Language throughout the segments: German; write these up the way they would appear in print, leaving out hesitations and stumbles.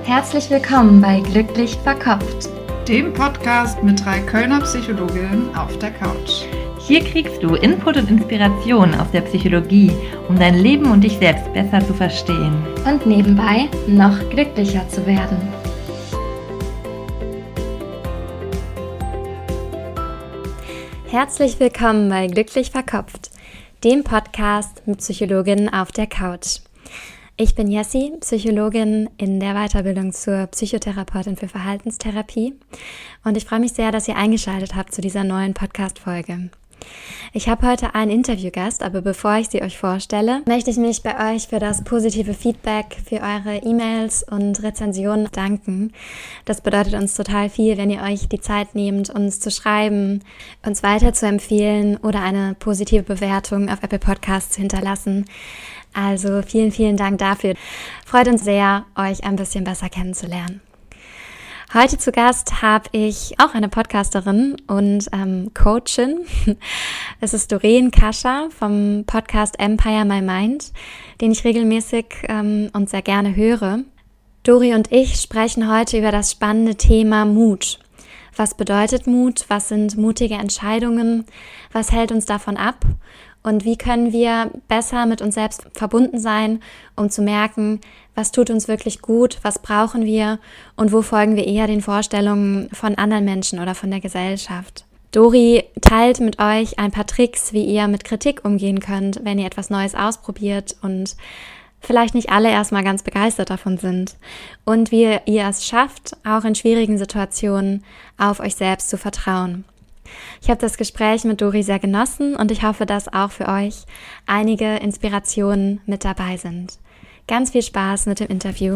Herzlich willkommen bei Glücklich Verkopft, dem Podcast mit 3 Kölner Psychologinnen auf der Couch. Hier kriegst du Input und Inspiration aus der Psychologie, um dein Leben und dich selbst besser zu verstehen. Und nebenbei noch glücklicher zu werden. Herzlich willkommen bei Glücklich Verkopft, dem Podcast mit Psychologinnen auf der Couch. Ich bin Jessie, Psychologin in der Weiterbildung zur Psychotherapeutin für Verhaltenstherapie und ich freue mich sehr, dass ihr eingeschaltet habt zu dieser neuen Podcast-Folge. Ich habe heute einen Interviewgast, aber bevor ich sie euch vorstelle, möchte ich mich bei euch für das positive Feedback, für eure E-Mails und Rezensionen danken. Das bedeutet uns total viel, wenn ihr euch die Zeit nehmt, uns zu schreiben, uns weiter zu empfehlen oder eine positive Bewertung auf Apple Podcasts zu hinterlassen. Also vielen, vielen Dank dafür. Freut uns sehr, euch ein bisschen besser kennenzulernen. Heute zu Gast habe ich auch eine Podcasterin und Coachin. Es ist Doreen Kascher vom Podcast Empire My Mind, den ich regelmäßig und sehr gerne höre. Dori und ich sprechen heute über das spannende Thema Mut. Was bedeutet Mut? Was sind mutige Entscheidungen? Was hält uns davon ab? Und wie können wir besser mit uns selbst verbunden sein, um zu merken, was tut uns wirklich gut, was brauchen wir und wo folgen wir eher den Vorstellungen von anderen Menschen oder von der Gesellschaft. Dori teilt mit euch ein paar Tricks, wie ihr mit Kritik umgehen könnt, wenn ihr etwas Neues ausprobiert und vielleicht nicht alle erstmal ganz begeistert davon sind. Und wie ihr es schafft, auch in schwierigen Situationen auf euch selbst zu vertrauen. Ich habe das Gespräch mit Dori sehr genossen und ich hoffe, dass auch für euch einige Inspirationen mit dabei sind. Ganz viel Spaß mit dem Interview.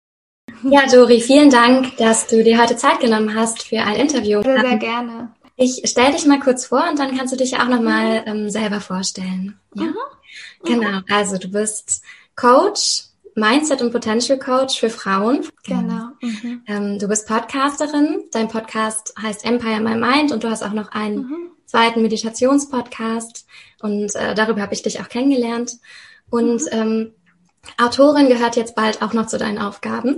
Ja, Dori, vielen Dank, dass du dir heute Zeit genommen hast für ein Interview. Sehr, sehr gerne. Ich stelle dich mal kurz vor und dann kannst du dich auch nochmal selber vorstellen. Ja? Genau, also du bist Coach, Mindset- und Potential Coach für Frauen. Genau. Du bist Podcasterin. Dein Podcast heißt Empire My Mind und du hast auch noch einen zweiten Meditationspodcast und darüber habe ich dich auch kennengelernt. Und Autorin gehört jetzt bald auch noch zu deinen Aufgaben.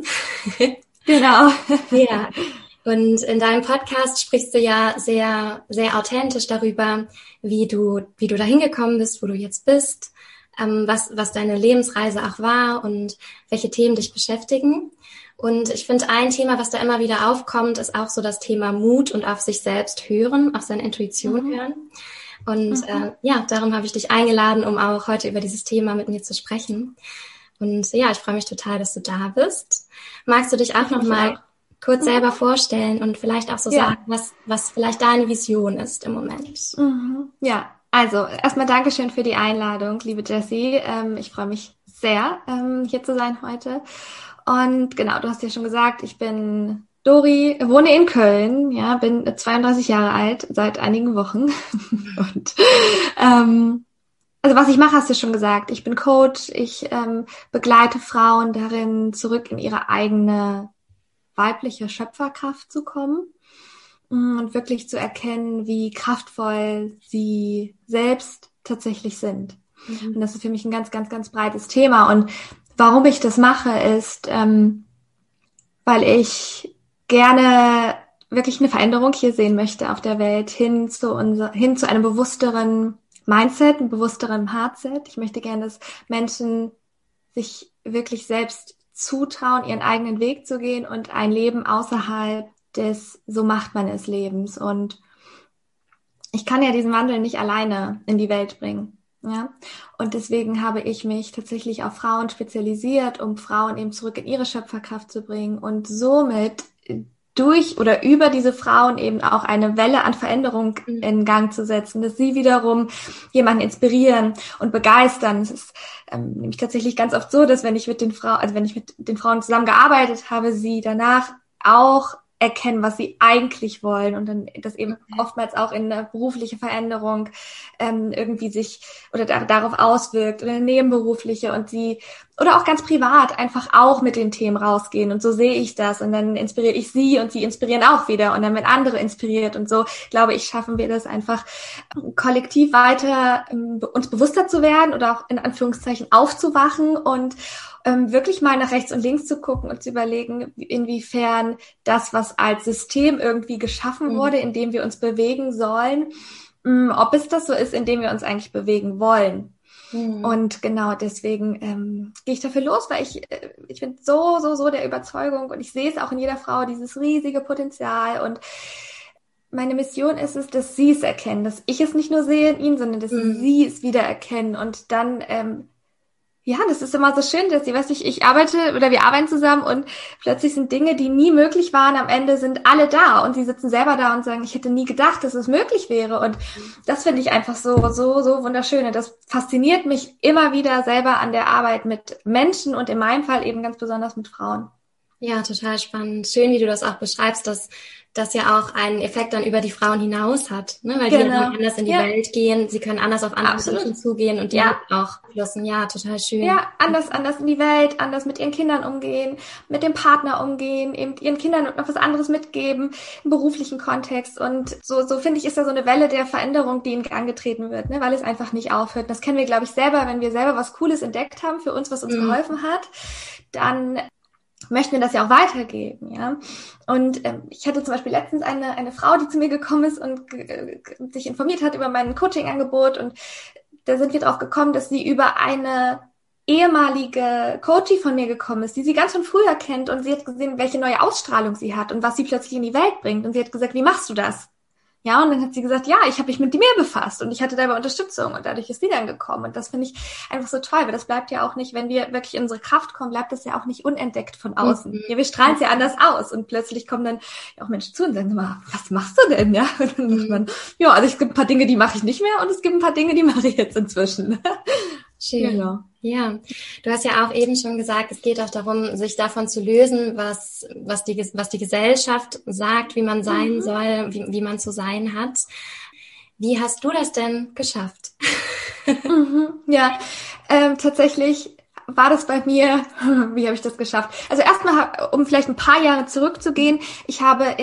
Genau. Ja. Und in deinem Podcast sprichst du ja sehr, sehr authentisch darüber, wie du dahin gekommen bist, wo du jetzt bist. Was deine Lebensreise auch war und welche Themen dich beschäftigen. Und ich finde, ein Thema, was da immer wieder aufkommt, ist auch so das Thema Mut und auf sich selbst hören, auf seine Intuition hören. Und darum habe ich dich eingeladen, um auch heute über dieses Thema mit mir zu sprechen. Und ja, ich freue mich total, dass du da bist. Magst du dich auch noch mal kurz selber vorstellen und vielleicht auch so sagen, was vielleicht deine Vision ist im Moment? Ja. Also, erstmal Dankeschön für die Einladung, liebe Jessie. Ich freue mich sehr, hier zu sein heute. Und genau, du hast ja schon gesagt, ich bin Dori, wohne in Köln, ja, bin 32 Jahre alt, seit einigen Wochen. Und also was ich mache, hast du schon gesagt. Ich bin Coach, ich begleite Frauen darin, zurück in ihre eigene weibliche Schöpferkraft zu kommen. Und wirklich zu erkennen, wie kraftvoll sie selbst tatsächlich sind. Und das ist für mich ein ganz, ganz, ganz breites Thema. Und warum ich das mache, ist, weil ich gerne wirklich eine Veränderung hier sehen möchte auf der Welt, hin zu einem bewussteren Mindset, einem bewussteren Heartset. Ich möchte gerne, dass Menschen sich wirklich selbst zutrauen, ihren eigenen Weg zu gehen und ein Leben außerhalb des so macht man es Lebens. Und ich kann ja diesen Wandel nicht alleine in die Welt bringen. Ja? Und deswegen habe ich mich tatsächlich auf Frauen spezialisiert, um Frauen eben zurück in ihre Schöpferkraft zu bringen und somit durch oder über diese Frauen eben auch eine Welle an Veränderung in Gang zu setzen, dass sie wiederum jemanden inspirieren und begeistern. Es ist nämlich tatsächlich ganz oft so, dass wenn ich mit den Frauen zusammengearbeitet habe, sie danach auch erkennen, was sie eigentlich wollen und dann das eben oftmals auch in eine berufliche Veränderung irgendwie sich oder darauf auswirkt oder eine nebenberufliche und sie oder auch ganz privat einfach auch mit den Themen rausgehen und so sehe ich das und dann inspiriere ich sie und sie inspirieren auch wieder und dann werden andere inspiriert und so, glaube ich, schaffen wir das einfach kollektiv weiter uns bewusster zu werden oder auch in Anführungszeichen aufzuwachen und wirklich mal nach rechts und links zu gucken und zu überlegen, inwiefern das, was als System irgendwie geschaffen wurde, in dem wir uns bewegen sollen, ob es das so ist, in dem wir uns eigentlich bewegen wollen. Und genau deswegen gehe ich dafür los, weil ich bin so der Überzeugung und ich sehe es auch in jeder Frau, dieses riesige Potenzial, und meine Mission ist es, dass sie es erkennen, dass ich es nicht nur sehe in ihnen, sondern dass sie es wieder erkennen, und dann ja, das ist immer so schön, dass ich arbeite oder wir arbeiten zusammen und plötzlich sind Dinge, die nie möglich waren, am Ende sind alle da und sie sitzen selber da und sagen, ich hätte nie gedacht, dass es möglich wäre, und das finde ich einfach so wunderschön, und das fasziniert mich immer wieder selber an der Arbeit mit Menschen und in meinem Fall eben ganz besonders mit Frauen. Ja, total spannend. Schön, wie du das auch beschreibst, dass das ja auch einen Effekt dann über die Frauen hinaus hat, ne? Weil die dann anders in die Welt gehen, sie können anders auf andere Menschen zugehen und die auch flussen. Ja, total schön. Ja, anders in die Welt, anders mit ihren Kindern umgehen, mit dem Partner umgehen, eben ihren Kindern noch was anderes mitgeben im beruflichen Kontext, und so finde ich, ist da so eine Welle der Veränderung, die in Gang getreten wird, ne? Weil es einfach nicht aufhört. Das kennen wir, glaube ich, selber, wenn wir selber was Cooles entdeckt haben für uns, was uns geholfen hat, dann möchten wir das ja auch weitergeben, ja. Und ich hatte zum Beispiel letztens eine Frau, die zu mir gekommen ist und sich informiert hat über mein Coaching-Angebot, und da sind wir drauf gekommen, dass sie über eine ehemalige Coachie von mir gekommen ist, die sie ganz von früher kennt, und sie hat gesehen, welche neue Ausstrahlung sie hat und was sie plötzlich in die Welt bringt, und sie hat gesagt, wie machst du das? Ja, und dann hat sie gesagt, ja, ich habe mich mit mir befasst und ich hatte dabei Unterstützung, und dadurch ist sie dann gekommen. Und das finde ich einfach so toll, weil das bleibt ja auch nicht, wenn wir wirklich in unsere Kraft kommen, bleibt das ja auch nicht unentdeckt von außen. Ja, wir strahlen es ja anders aus, und plötzlich kommen dann auch Menschen zu und sagen mal, was machst du denn? Ja, und dann sagt man, ja, also es gibt ein paar Dinge, die mache ich nicht mehr, und es gibt ein paar Dinge, die mache ich jetzt inzwischen. Schön. Genau. Ja, du hast ja auch eben schon gesagt, es geht auch darum, sich davon zu lösen, was die Gesellschaft sagt, wie man sein soll, wie man zu sein hat. Wie hast du das denn geschafft? Ja, tatsächlich war das bei mir, wie habe ich das geschafft? Also erstmal, um vielleicht ein paar Jahre zurückzugehen, ich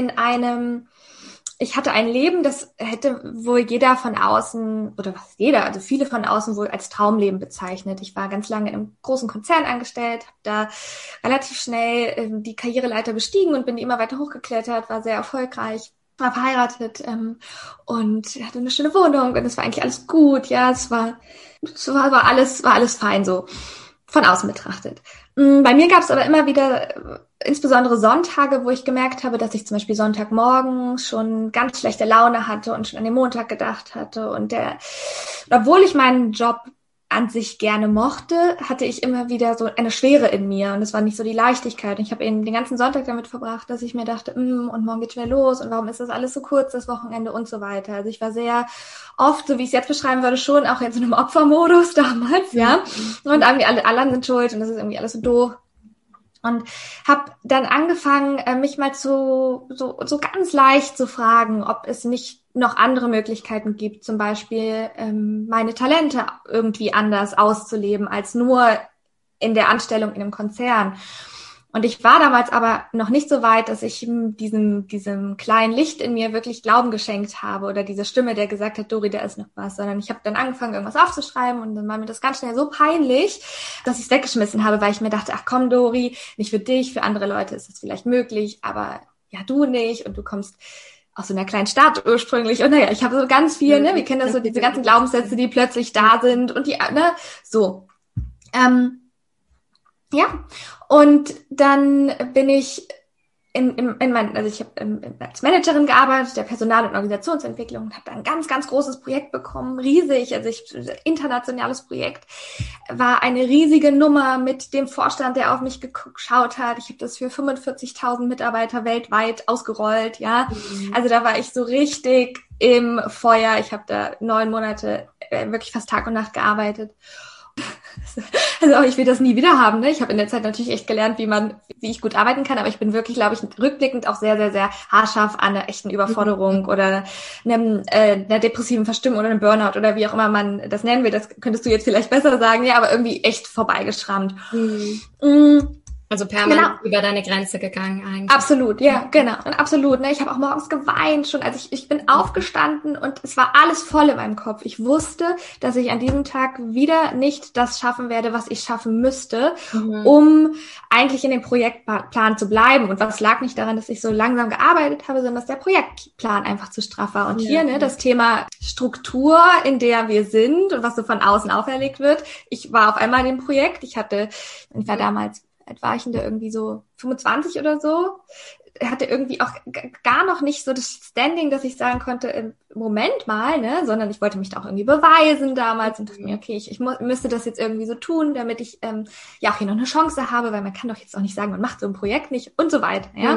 hatte ein Leben, das hätte wohl jeder von außen, oder was jeder, also viele von außen wohl als Traumleben bezeichnet. Ich war ganz lange im großen Konzern angestellt, habe da relativ schnell die Karriereleiter bestiegen und bin immer weiter hochgeklettert, war sehr erfolgreich, war verheiratet und hatte eine schöne Wohnung, und es war eigentlich alles gut, ja, es war alles fein so, von außen betrachtet. Bei mir gab es aber immer wieder insbesondere Sonntage, wo ich gemerkt habe, dass ich zum Beispiel Sonntagmorgen schon ganz schlechte Laune hatte und schon an den Montag gedacht hatte. Und obwohl ich meinen Job an sich gerne mochte, hatte ich immer wieder so eine Schwere in mir, und es war nicht so die Leichtigkeit. Und ich habe eben den ganzen Sonntag damit verbracht, dass ich mir dachte, und morgen geht's wieder los, und warum ist das alles so kurz, das Wochenende und so weiter. Also ich war sehr oft, so wie ich es jetzt beschreiben würde, schon auch in so einem Opfermodus damals, ja. Und irgendwie alle anderen sind schuld und das ist irgendwie alles so doof. Und habe dann angefangen, mich mal so ganz leicht zu fragen, ob es nicht noch andere Möglichkeiten gibt, zum Beispiel meine Talente irgendwie anders auszuleben als nur in der Anstellung in einem Konzern. Und ich war damals aber noch nicht so weit, dass ich diesem kleinen Licht in mir wirklich Glauben geschenkt habe, oder diese Stimme, der gesagt hat, Dori, da ist noch was, sondern ich habe dann angefangen, irgendwas aufzuschreiben, und dann war mir das ganz schnell so peinlich, dass ich es weggeschmissen habe, weil ich mir dachte, ach komm, Dori, nicht für dich, für andere Leute ist das vielleicht möglich, aber ja, du nicht, und du kommst aus so einer kleinen Stadt ursprünglich, und naja, ich habe so ganz viel, ne, wir kennen das so, diese ganzen Glaubenssätze, die plötzlich da sind, und die, ne, so. Ja, und dann bin ich ich habe als Managerin gearbeitet, der Personal- und Organisationsentwicklung, und habe da ein ganz, ganz großes Projekt bekommen, riesig, internationales Projekt, war eine riesige Nummer mit dem Vorstand, der auf mich geschaut hat. Ich habe das für 45.000 Mitarbeiter weltweit ausgerollt, ja. Also da war ich so richtig im Feuer. Ich habe da 9 Monate wirklich fast Tag und Nacht gearbeitet. Also ich will das nie wieder haben, ne? Ich habe in der Zeit natürlich echt gelernt, wie ich gut arbeiten kann, aber ich bin wirklich, glaube ich, rückblickend auch sehr, sehr, sehr haarscharf an einer echten Überforderung oder einer depressiven Verstimmung oder einem Burnout oder wie auch immer man das nennen will. Das könntest du jetzt vielleicht besser sagen, ja, aber irgendwie echt vorbeigeschrammt. Also permanent über deine Grenze gegangen eigentlich. Absolut, ja, genau. Und absolut, ne? Ich habe auch morgens geweint schon. Also ich bin aufgestanden und es war alles voll in meinem Kopf. Ich wusste, dass ich an diesem Tag wieder nicht das schaffen werde, was ich schaffen müsste, um eigentlich in dem Projektplan zu bleiben. Und was lag nicht daran, dass ich so langsam gearbeitet habe, sondern dass der Projektplan einfach zu straff war. Und hier, ne, das Thema Struktur, in der wir sind und was so von außen auferlegt wird. Ich war auf einmal in dem Projekt. Ich war damals, war ich denn da irgendwie so 25 oder so, hatte irgendwie auch gar noch nicht so das Standing, dass ich sagen konnte, Moment mal, ne, sondern ich wollte mich da auch irgendwie beweisen damals und dachte mir, okay, ich müsste das jetzt irgendwie so tun, damit ich ja auch hier noch eine Chance habe, weil man kann doch jetzt auch nicht sagen, man macht so ein Projekt nicht und so weiter, ja.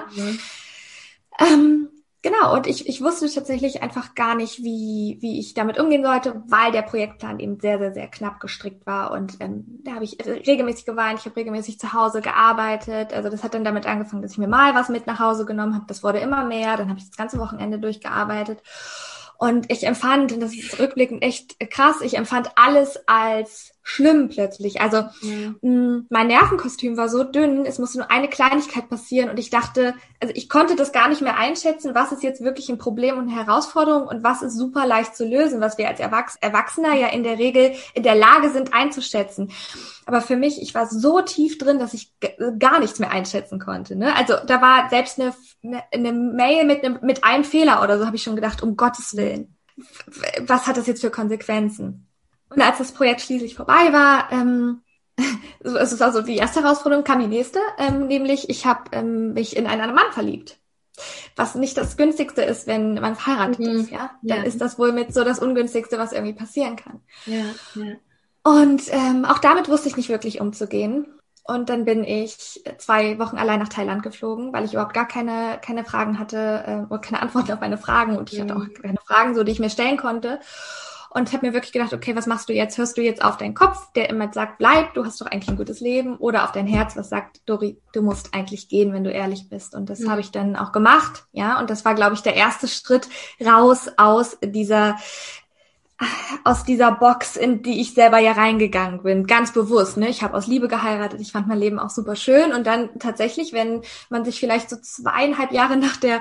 Genau, und ich wusste tatsächlich einfach gar nicht, wie ich damit umgehen sollte, weil der Projektplan eben sehr, sehr, sehr knapp gestrickt war. Und da habe ich regelmäßig geweint, ich habe regelmäßig zu Hause gearbeitet. Also das hat dann damit angefangen, dass ich mir mal was mit nach Hause genommen habe. Das wurde immer mehr, dann habe ich das ganze Wochenende durchgearbeitet. Und ich empfand, und das ist rückblickend echt krass, ich empfand alles als schlimm plötzlich. Also mein Nervenkostüm war so dünn, es musste nur eine Kleinigkeit passieren und ich dachte, also ich konnte das gar nicht mehr einschätzen, was ist jetzt wirklich ein Problem und eine Herausforderung und was ist super leicht zu lösen, was wir als Erwachsener ja in der Regel in der Lage sind einzuschätzen. Aber für mich, ich war so tief drin, dass ich gar nichts mehr einschätzen konnte. Ne? Also da war selbst eine Mail mit einem Fehler oder so, habe ich schon gedacht, um Gottes Willen, was hat das jetzt für Konsequenzen? Und als das Projekt schließlich vorbei war, es war so die erste Herausforderung, kam die nächste, nämlich ich habe mich in einen Mann verliebt. Was nicht das Günstigste ist, wenn man verheiratet ist, ja. Dann ist das wohl mit so das Ungünstigste, was irgendwie passieren kann. Ja. Und auch damit wusste ich nicht wirklich umzugehen. Und dann bin ich 2 Wochen allein nach Thailand geflogen, weil ich überhaupt gar keine Fragen hatte und keine Antworten auf meine Fragen. Und ich hatte auch keine Fragen, so die ich mir stellen konnte. Und habe mir wirklich gedacht, okay, was machst du jetzt? Hörst du jetzt auf deinen Kopf, der immer sagt, bleib, du hast doch eigentlich ein gutes Leben? Oder auf dein Herz, was sagt, Dori, du musst eigentlich gehen, wenn du ehrlich bist. Und das habe ich dann auch gemacht, ja. Und das war, glaube ich, der erste Schritt raus aus dieser Box, in die ich selber ja reingegangen bin, ganz bewusst, ne? Ich habe aus Liebe geheiratet, ich fand mein Leben auch super schön und dann tatsächlich, wenn man sich vielleicht so 2,5 Jahre nach der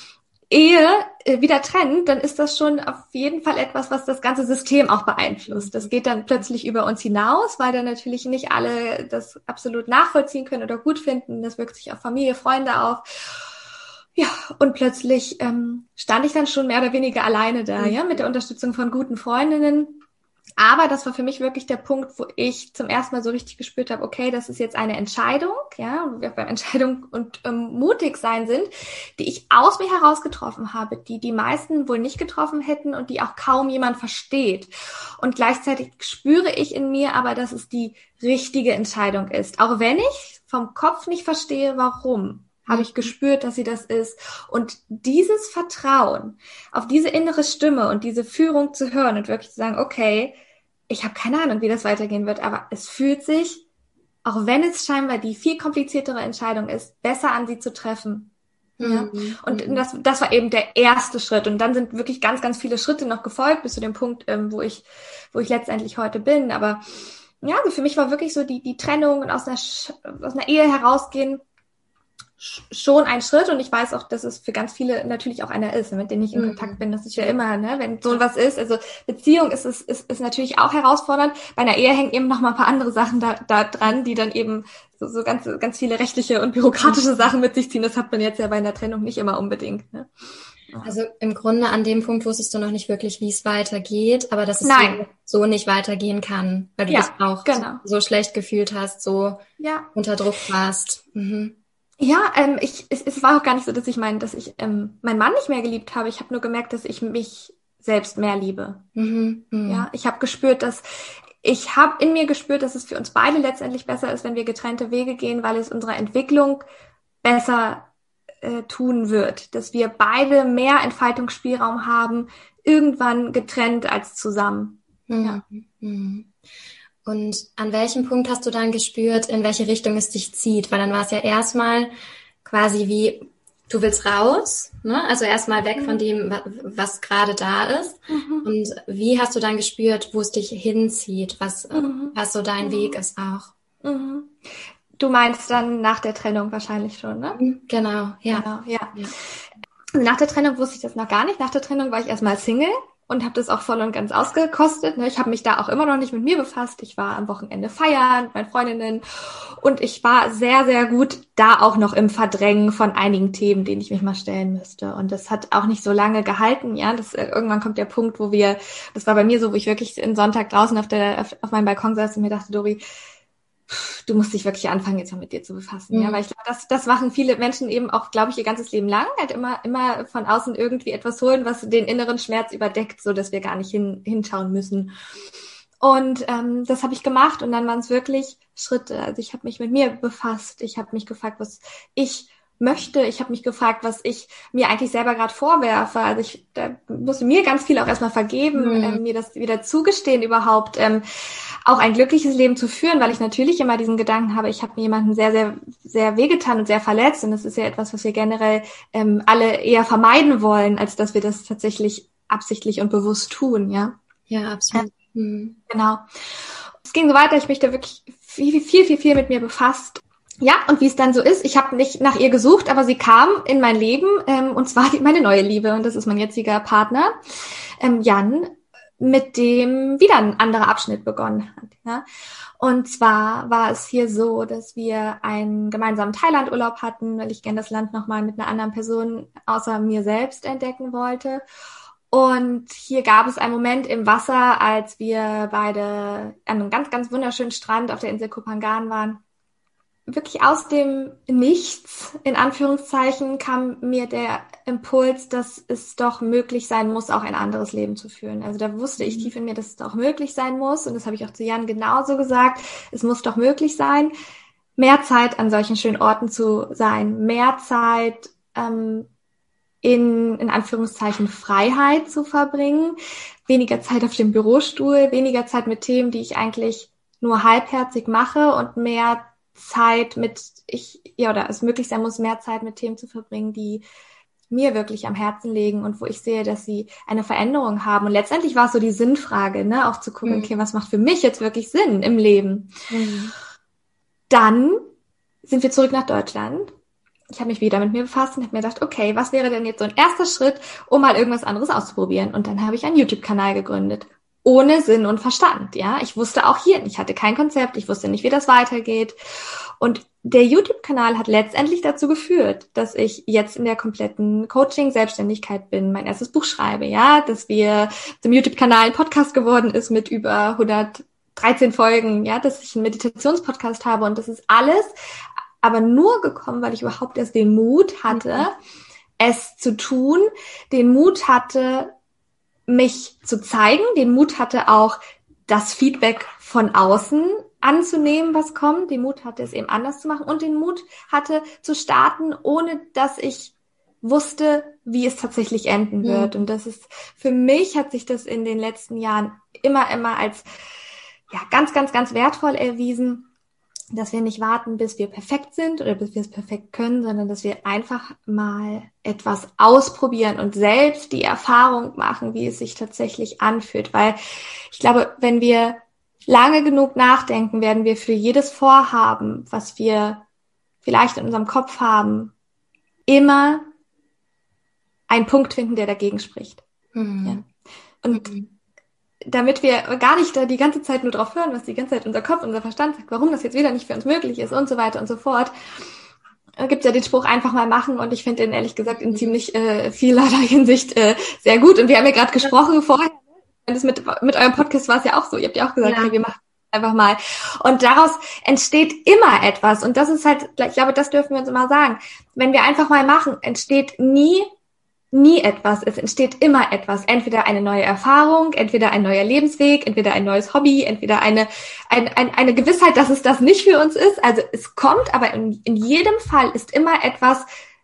Ehe wieder trennt, dann ist das schon auf jeden Fall etwas, was das ganze System auch beeinflusst. Das geht dann plötzlich über uns hinaus, weil dann natürlich nicht alle das absolut nachvollziehen können oder gut finden. Das wirkt sich auf Familie, Freunde auf. Ja, und plötzlich stand ich dann schon mehr oder weniger alleine da, ja, mit der Unterstützung von guten Freundinnen. Aber das war für mich wirklich der Punkt, wo ich zum ersten Mal so richtig gespürt habe, okay, das ist jetzt eine Entscheidung, ja, wo wir bei Entscheidung und mutig sein sind, die ich aus mir heraus getroffen habe, die meisten wohl nicht getroffen hätten und die auch kaum jemand versteht. Und gleichzeitig spüre ich in mir aber, dass es die richtige Entscheidung ist, auch wenn ich vom Kopf nicht verstehe, warum. Habe ich gespürt, dass sie das ist. Und dieses Vertrauen auf diese innere Stimme und diese Führung zu hören und wirklich zu sagen, okay, ich habe keine Ahnung, wie das weitergehen wird, aber es fühlt sich, auch wenn es scheinbar die viel kompliziertere Entscheidung ist, besser an, sie zu treffen. Ja? Und das war eben der erste Schritt. Und dann sind wirklich ganz, ganz viele Schritte noch gefolgt bis zu dem Punkt, wo ich letztendlich heute bin. Aber ja, also für mich war wirklich so die Trennung und aus einer Ehe herausgehen schon ein Schritt und ich weiß auch, dass es für ganz viele natürlich auch einer ist, mit denen ich in Kontakt bin. Das ist ja immer, ne, wenn so was ist. Also Beziehung ist natürlich auch herausfordernd. Bei einer Ehe hängen eben noch mal ein paar andere Sachen da dran, die dann eben so ganz, ganz viele rechtliche und bürokratische Sachen mit sich ziehen. Das hat man jetzt ja bei einer Trennung nicht immer unbedingt. Ne? Also im Grunde an dem Punkt wusstest du noch nicht wirklich, wie es weitergeht, aber dass es so nicht weitergehen kann, weil du dich auch so schlecht gefühlt hast, so unter Druck warst. Ja, es war auch gar nicht so, dass ich meinen Mann nicht mehr geliebt habe. Ich habe nur gemerkt, dass ich mich selbst mehr liebe. Ja, ich habe in mir gespürt, dass es für uns beide letztendlich besser ist, wenn wir getrennte Wege gehen, weil es unserer Entwicklung besser tun wird. Dass wir beide mehr Entfaltungsspielraum haben, irgendwann getrennt als zusammen. Ja. Und an welchem Punkt hast du dann gespürt, in welche Richtung es dich zieht? Weil dann war es ja erstmal quasi wie, du willst raus, ne? Also erstmal weg von dem, was gerade da ist. Und wie hast du dann gespürt, wo es dich hinzieht, was so dein Weg ist auch? Du meinst dann nach der Trennung wahrscheinlich schon, ne? Genau, ja. Genau, ja. Also nach der Trennung wusste ich das noch gar nicht. Nach der Trennung war ich erstmal Single und habe das auch voll und ganz ausgekostet. Ne? Ich habe mich da auch immer noch nicht mit mir befasst. Ich war am Wochenende feiern mit meinen Freundinnen und ich war sehr, sehr gut da auch noch im Verdrängen von einigen Themen, denen ich mich mal stellen müsste. Und das hat auch nicht so lange gehalten. Ja, irgendwann kommt der Punkt, das war bei mir so, wo ich wirklich einen Sonntag draußen auf meinem Balkon saß und mir dachte, Dori, du musst dich wirklich anfangen, jetzt mal mit dir zu befassen. Ja, weil ich glaube, das machen viele Menschen eben auch, glaube ich, ihr ganzes Leben lang, halt immer von außen irgendwie etwas holen, was den inneren Schmerz überdeckt, so dass wir gar nicht hinschauen müssen. Und das habe ich gemacht und dann waren es wirklich Schritte. Also ich habe mich mit mir befasst. Ich habe mich gefragt, was ich möchte. Ich habe mich gefragt, was ich mir eigentlich selber gerade vorwerfe. Also da musste mir ganz viel auch erstmal vergeben, mir das wieder zugestehen, überhaupt auch ein glückliches Leben zu führen, weil ich natürlich immer diesen Gedanken habe, ich habe mir jemanden sehr, sehr, sehr wehgetan und sehr verletzt. Und das ist ja etwas, was wir generell alle eher vermeiden wollen, als dass wir das tatsächlich absichtlich und bewusst tun, ja. Ja, absolut. Genau. Es ging so weiter, ich mich da wirklich viel mit mir befasst. Ja, und wie es dann so ist, ich habe nicht nach ihr gesucht, aber sie kam in mein Leben, und zwar meine neue Liebe, und das ist mein jetziger Partner, Jan, mit dem wieder ein anderer Abschnitt begonnen hat. Ja? Und zwar war es hier so, dass wir einen gemeinsamen Thailand-Urlaub hatten, weil ich gerne das Land nochmal mit einer anderen Person außer mir selbst entdecken wollte. Und hier gab es einen Moment im Wasser, als wir beide an einem ganz, ganz wunderschönen Strand auf der Insel Koh Phangan waren. Wirklich aus dem Nichts, in Anführungszeichen, kam mir der Impuls, dass es doch möglich sein muss, auch ein anderes Leben zu führen. Also da wusste ich tief in mir, dass es doch möglich sein muss. Und das habe ich auch zu Jan genauso gesagt. Es muss doch möglich sein, mehr Zeit an solchen schönen Orten zu sein, mehr Zeit in Anführungszeichen Freiheit zu verbringen, weniger Zeit auf dem Bürostuhl, weniger Zeit mit Themen, die ich eigentlich nur halbherzig mache und mehr Zeit es möglich sein muss, mehr Zeit mit Themen zu verbringen, die mir wirklich am Herzen liegen und wo ich sehe, dass sie eine Veränderung haben. Und letztendlich war es so die Sinnfrage, ne, auch zu gucken, okay, was macht für mich jetzt wirklich Sinn im Leben? Dann sind wir zurück nach Deutschland. Ich habe mich wieder mit mir befasst und habe mir gedacht, okay, was wäre denn jetzt so ein erster Schritt, um mal irgendwas anderes auszuprobieren? Und dann habe ich einen YouTube-Kanal gegründet. Ohne Sinn und Verstand, ja. Ich wusste auch hier, ich hatte kein Konzept, ich wusste nicht, wie das weitergeht. Und der YouTube-Kanal hat letztendlich dazu geführt, dass ich jetzt in der kompletten Coaching-Selbstständigkeit bin, mein erstes Buch schreibe, ja, dass wir zum YouTube-Kanal ein Podcast geworden ist mit über 113 Folgen, ja, dass ich einen Meditationspodcast habe und das ist alles aber nur gekommen, weil ich überhaupt erst den Mut hatte, es zu tun, den Mut hatte, mich zu zeigen, den Mut hatte auch, das Feedback von außen anzunehmen, was kommt, den Mut hatte, es eben anders zu machen und den Mut hatte, zu starten, ohne dass ich wusste, wie es tatsächlich enden wird. Und das ist, für mich hat sich das in den letzten Jahren immer als, ja, ganz, ganz, ganz wertvoll erwiesen, dass wir nicht warten, bis wir perfekt sind oder bis wir es perfekt können, sondern dass wir einfach mal etwas ausprobieren und selbst die Erfahrung machen, wie es sich tatsächlich anfühlt. Weil ich glaube, wenn wir lange genug nachdenken, werden wir für jedes Vorhaben, was wir vielleicht in unserem Kopf haben, immer einen Punkt finden, der dagegen spricht. Ja. Und damit wir gar nicht da die ganze Zeit nur drauf hören, was die ganze Zeit unser Kopf, unser Verstand sagt, warum das jetzt wieder nicht für uns möglich ist und so weiter und so fort, gibt es ja den Spruch, einfach mal machen, und ich finde den ehrlich gesagt in ziemlich vielerlei Hinsicht sehr gut. Und wir haben ja gerade gesprochen vorher, das mit eurem Podcast war es ja auch so, ihr habt ja auch gesagt, hey, wir machen einfach mal. Und daraus entsteht immer etwas, und das ist halt, ich glaube, das dürfen wir uns immer sagen, wenn wir einfach mal machen, entsteht nie etwas. Es entsteht immer etwas. Entweder eine neue Erfahrung, entweder ein neuer Lebensweg, entweder ein neues Hobby, entweder eine Gewissheit, dass es das nicht für uns ist. Also es kommt, aber in jedem Fall ist immer etwas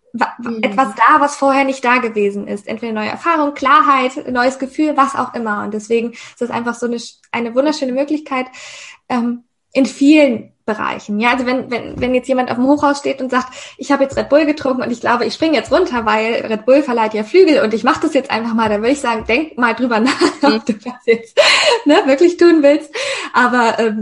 da, was vorher nicht da gewesen ist. Entweder neue Erfahrung, Klarheit, neues Gefühl, was auch immer. Und deswegen ist es einfach so eine wunderschöne Möglichkeit, in vielen Bereichen. Ja, also wenn jetzt jemand auf dem Hochhaus steht und sagt, ich habe jetzt Red Bull getrunken und ich glaube, ich springe jetzt runter, weil Red Bull verleiht ja Flügel und ich mache das jetzt einfach mal, dann würde ich sagen, denk mal drüber nach, ob du das jetzt wirklich tun willst. Aber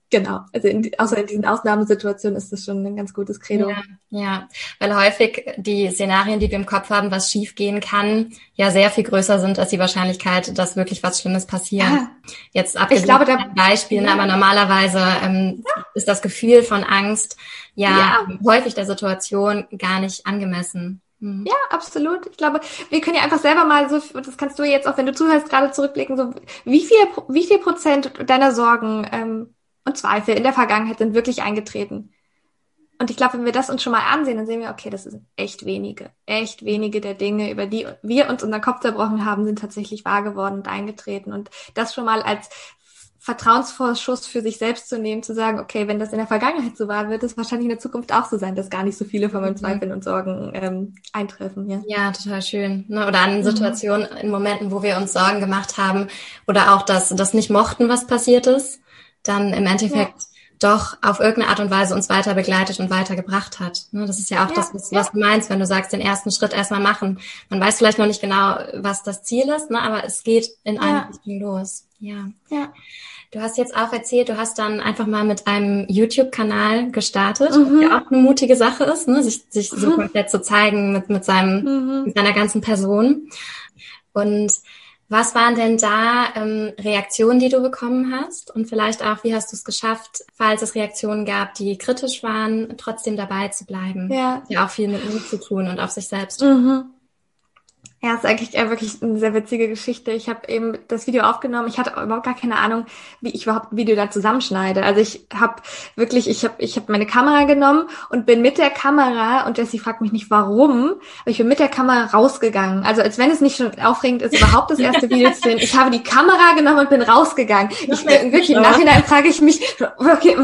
Genau, also außer in diesen Ausnahmesituationen ist das schon ein ganz gutes Credo. Ja, weil häufig die Szenarien, die wir im Kopf haben, was schiefgehen kann, ja sehr viel größer sind als die Wahrscheinlichkeit, dass wirklich was Schlimmes passiert. Ja. Jetzt abgesehen von den Beispielen, aber normalerweise ist das Gefühl von Angst häufig der Situation gar nicht angemessen. Ja, absolut. Ich glaube, wir können ja einfach selber mal so, das kannst du jetzt auch, wenn du zuhörst, gerade zurückblicken, so wie viel Prozent deiner Sorgen und Zweifel in der Vergangenheit sind wirklich eingetreten. Und ich glaube, wenn wir das uns schon mal ansehen, dann sehen wir, okay, das sind echt wenige der Dinge, über die wir uns unseren Kopf zerbrochen haben, sind tatsächlich wahr geworden und eingetreten. Und das schon mal als Vertrauensvorschuss für sich selbst zu nehmen, zu sagen, okay, wenn das in der Vergangenheit so war, wird es wahrscheinlich in der Zukunft auch so sein, dass gar nicht so viele von meinen Zweifeln und Sorgen eintreffen. Ja, total schön. Ne? Oder an Situationen, in Momenten, wo wir uns Sorgen gemacht haben oder auch das nicht mochten, was passiert ist, dann im Endeffekt doch auf irgendeine Art und Weise uns weiter begleitet und weitergebracht hat. Ne? Das ist ja auch das, was du meinst, wenn du sagst, den ersten Schritt erstmal machen. Man weiß vielleicht noch nicht genau, was das Ziel ist, ne? Aber es geht in eine Richtung los. Ja. Du hast jetzt auch erzählt, du hast dann einfach mal mit einem YouTube-Kanal gestartet, was ja auch eine mutige Sache ist, ne? sich so komplett zu zeigen mit seiner ganzen Person. Und was waren denn da Reaktionen, die du bekommen hast? Und vielleicht auch, wie hast du es geschafft, falls es Reaktionen gab, die kritisch waren, trotzdem dabei zu bleiben? Ja. Ja, auch viel mit Mut zu tun und auf sich selbst. Ja, ist eigentlich wirklich eine sehr witzige Geschichte. Ich habe eben das Video aufgenommen. Ich hatte überhaupt gar keine Ahnung, wie ich überhaupt ein Video da zusammenschneide. Also ich habe meine Kamera genommen und bin mit der Kamera, und Jessie fragt mich nicht warum, aber ich bin mit der Kamera rausgegangen. Also als wenn es nicht schon aufregend ist, überhaupt das erste Video zu sehen. Ich habe die Kamera genommen und bin rausgegangen. Im Nachhinein frage ich mich doch,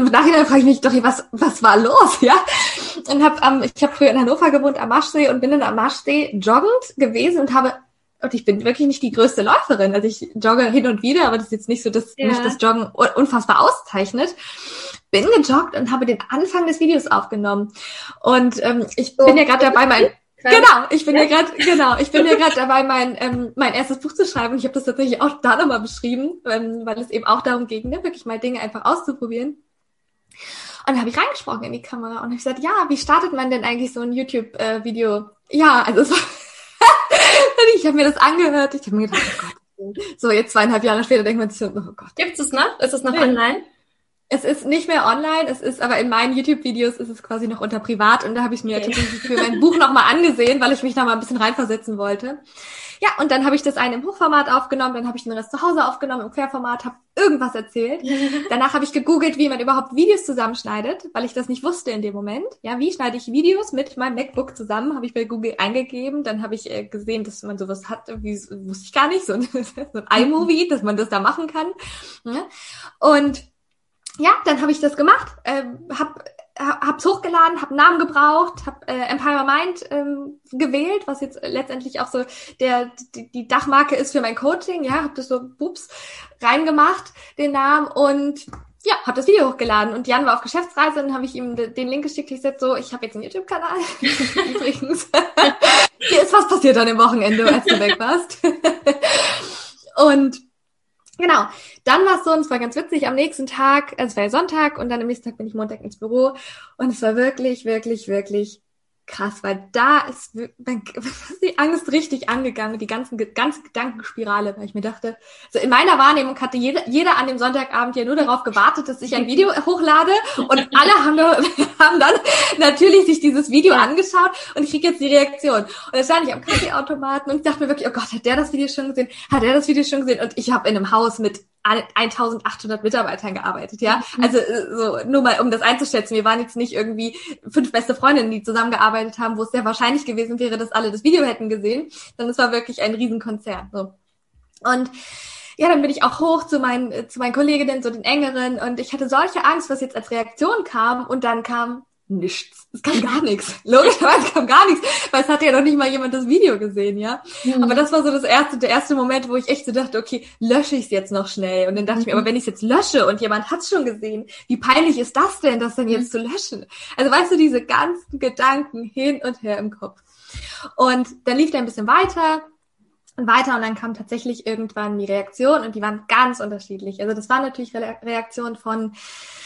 was war los, ja? Und ich habe früher in Hannover gewohnt, am Maschsee, und bin dann am Maschsee joggend gewesen und ich bin wirklich nicht die größte Läuferin. Also ich jogge hin und wieder, aber das ist jetzt nicht so, dass mich das Joggen unfassbar auszeichnet. Bin gejoggt und habe den Anfang des Videos aufgenommen. Und ich bin ja gerade dabei, ich bin ja gerade dabei, mein erstes Buch zu schreiben. Und ich habe das tatsächlich auch da nochmal beschrieben, weil es eben auch darum ging, ne, wirklich mal Dinge einfach auszuprobieren. Und dann habe ich reingesprochen in die Kamera und habe gesagt, ja, wie startet man denn eigentlich so ein YouTube-Video? Ja, also so ich habe mir das angehört. Ich habe mir gedacht, oh Gott. So, jetzt 2,5 Jahre später denkt man sich so, oh Gott. Gibt es noch? Ist es noch online? Es ist nicht mehr online, aber in meinen YouTube-Videos ist es quasi noch unter privat, und da habe ich mir tatsächlich für mein Buch nochmal angesehen, weil ich mich da mal ein bisschen reinversetzen wollte. Ja, und dann habe ich das eine im Hochformat aufgenommen, dann habe ich den Rest zu Hause aufgenommen, im Querformat, habe irgendwas erzählt. Danach habe ich gegoogelt, wie man überhaupt Videos zusammenschneidet, weil ich das nicht wusste in dem Moment. Ja, wie schneide ich Videos mit meinem MacBook zusammen, habe ich bei Google eingegeben. Dann habe ich gesehen, dass man sowas hat, wusste ich gar nicht, so ein iMovie, dass man das da machen kann. Ja? Und ja, dann habe ich das gemacht, hab's hochgeladen, hab einen Namen gebraucht, hab Empire Mind gewählt, was jetzt letztendlich auch so die Dachmarke ist für mein Coaching. Ja, hab das so reingemacht, den Namen, und ja, hab das Video hochgeladen. Und Jan war auf Geschäftsreise, und dann habe ich ihm den Link geschickt. Ich sagte so, ich habe jetzt einen YouTube-Kanal. Übrigens, hier ist was passiert an dem Wochenende, als du weg warst. Und genau, dann war es so, und es war ganz witzig, am nächsten Tag, also es war ja Sonntag, und dann am nächsten Tag bin ich Montag ins Büro, und es war wirklich, wirklich, wirklich krass, weil da ist die Angst richtig angegangen, die ganze Gedankenspirale, weil ich mir dachte, so in meiner Wahrnehmung hatte jeder an dem Sonntagabend ja nur darauf gewartet, dass ich ein Video hochlade, und alle haben dann natürlich sich dieses Video angeschaut, und ich kriege jetzt die Reaktion. Und dann stand ich am Kaffeeautomaten und ich dachte mir wirklich, oh Gott, hat der das Video schon gesehen? Hat der das Video schon gesehen? Und ich habe in einem Haus mit 1800 Mitarbeitern gearbeitet, ja. Also so nur mal, um das einzuschätzen, wir waren jetzt nicht irgendwie 5 beste Freundinnen, die zusammengearbeitet haben, wo es sehr wahrscheinlich gewesen wäre, dass alle das Video hätten gesehen, sondern es war wirklich ein Riesenkonzern. So. Und ja, dann bin ich auch hoch zu meinen Kolleginnen, so den engeren, und ich hatte solche Angst, was jetzt als Reaktion kam, und dann kam nichts. Es kam gar nichts. Logischerweise kam gar nichts, weil es hatte ja noch nicht mal jemand das Video gesehen, ja. Aber das war so der erste Moment, wo ich echt so dachte, okay, lösche ich es jetzt noch schnell? Und dann dachte ich mir, aber wenn ich es jetzt lösche und jemand hat es schon gesehen, wie peinlich ist das denn jetzt zu löschen? Also weißt du, diese ganzen Gedanken hin und her im Kopf. Und dann lief der ein bisschen weiter, und dann kam tatsächlich irgendwann die Reaktion, und die waren ganz unterschiedlich. Also das war natürlich Reaktion von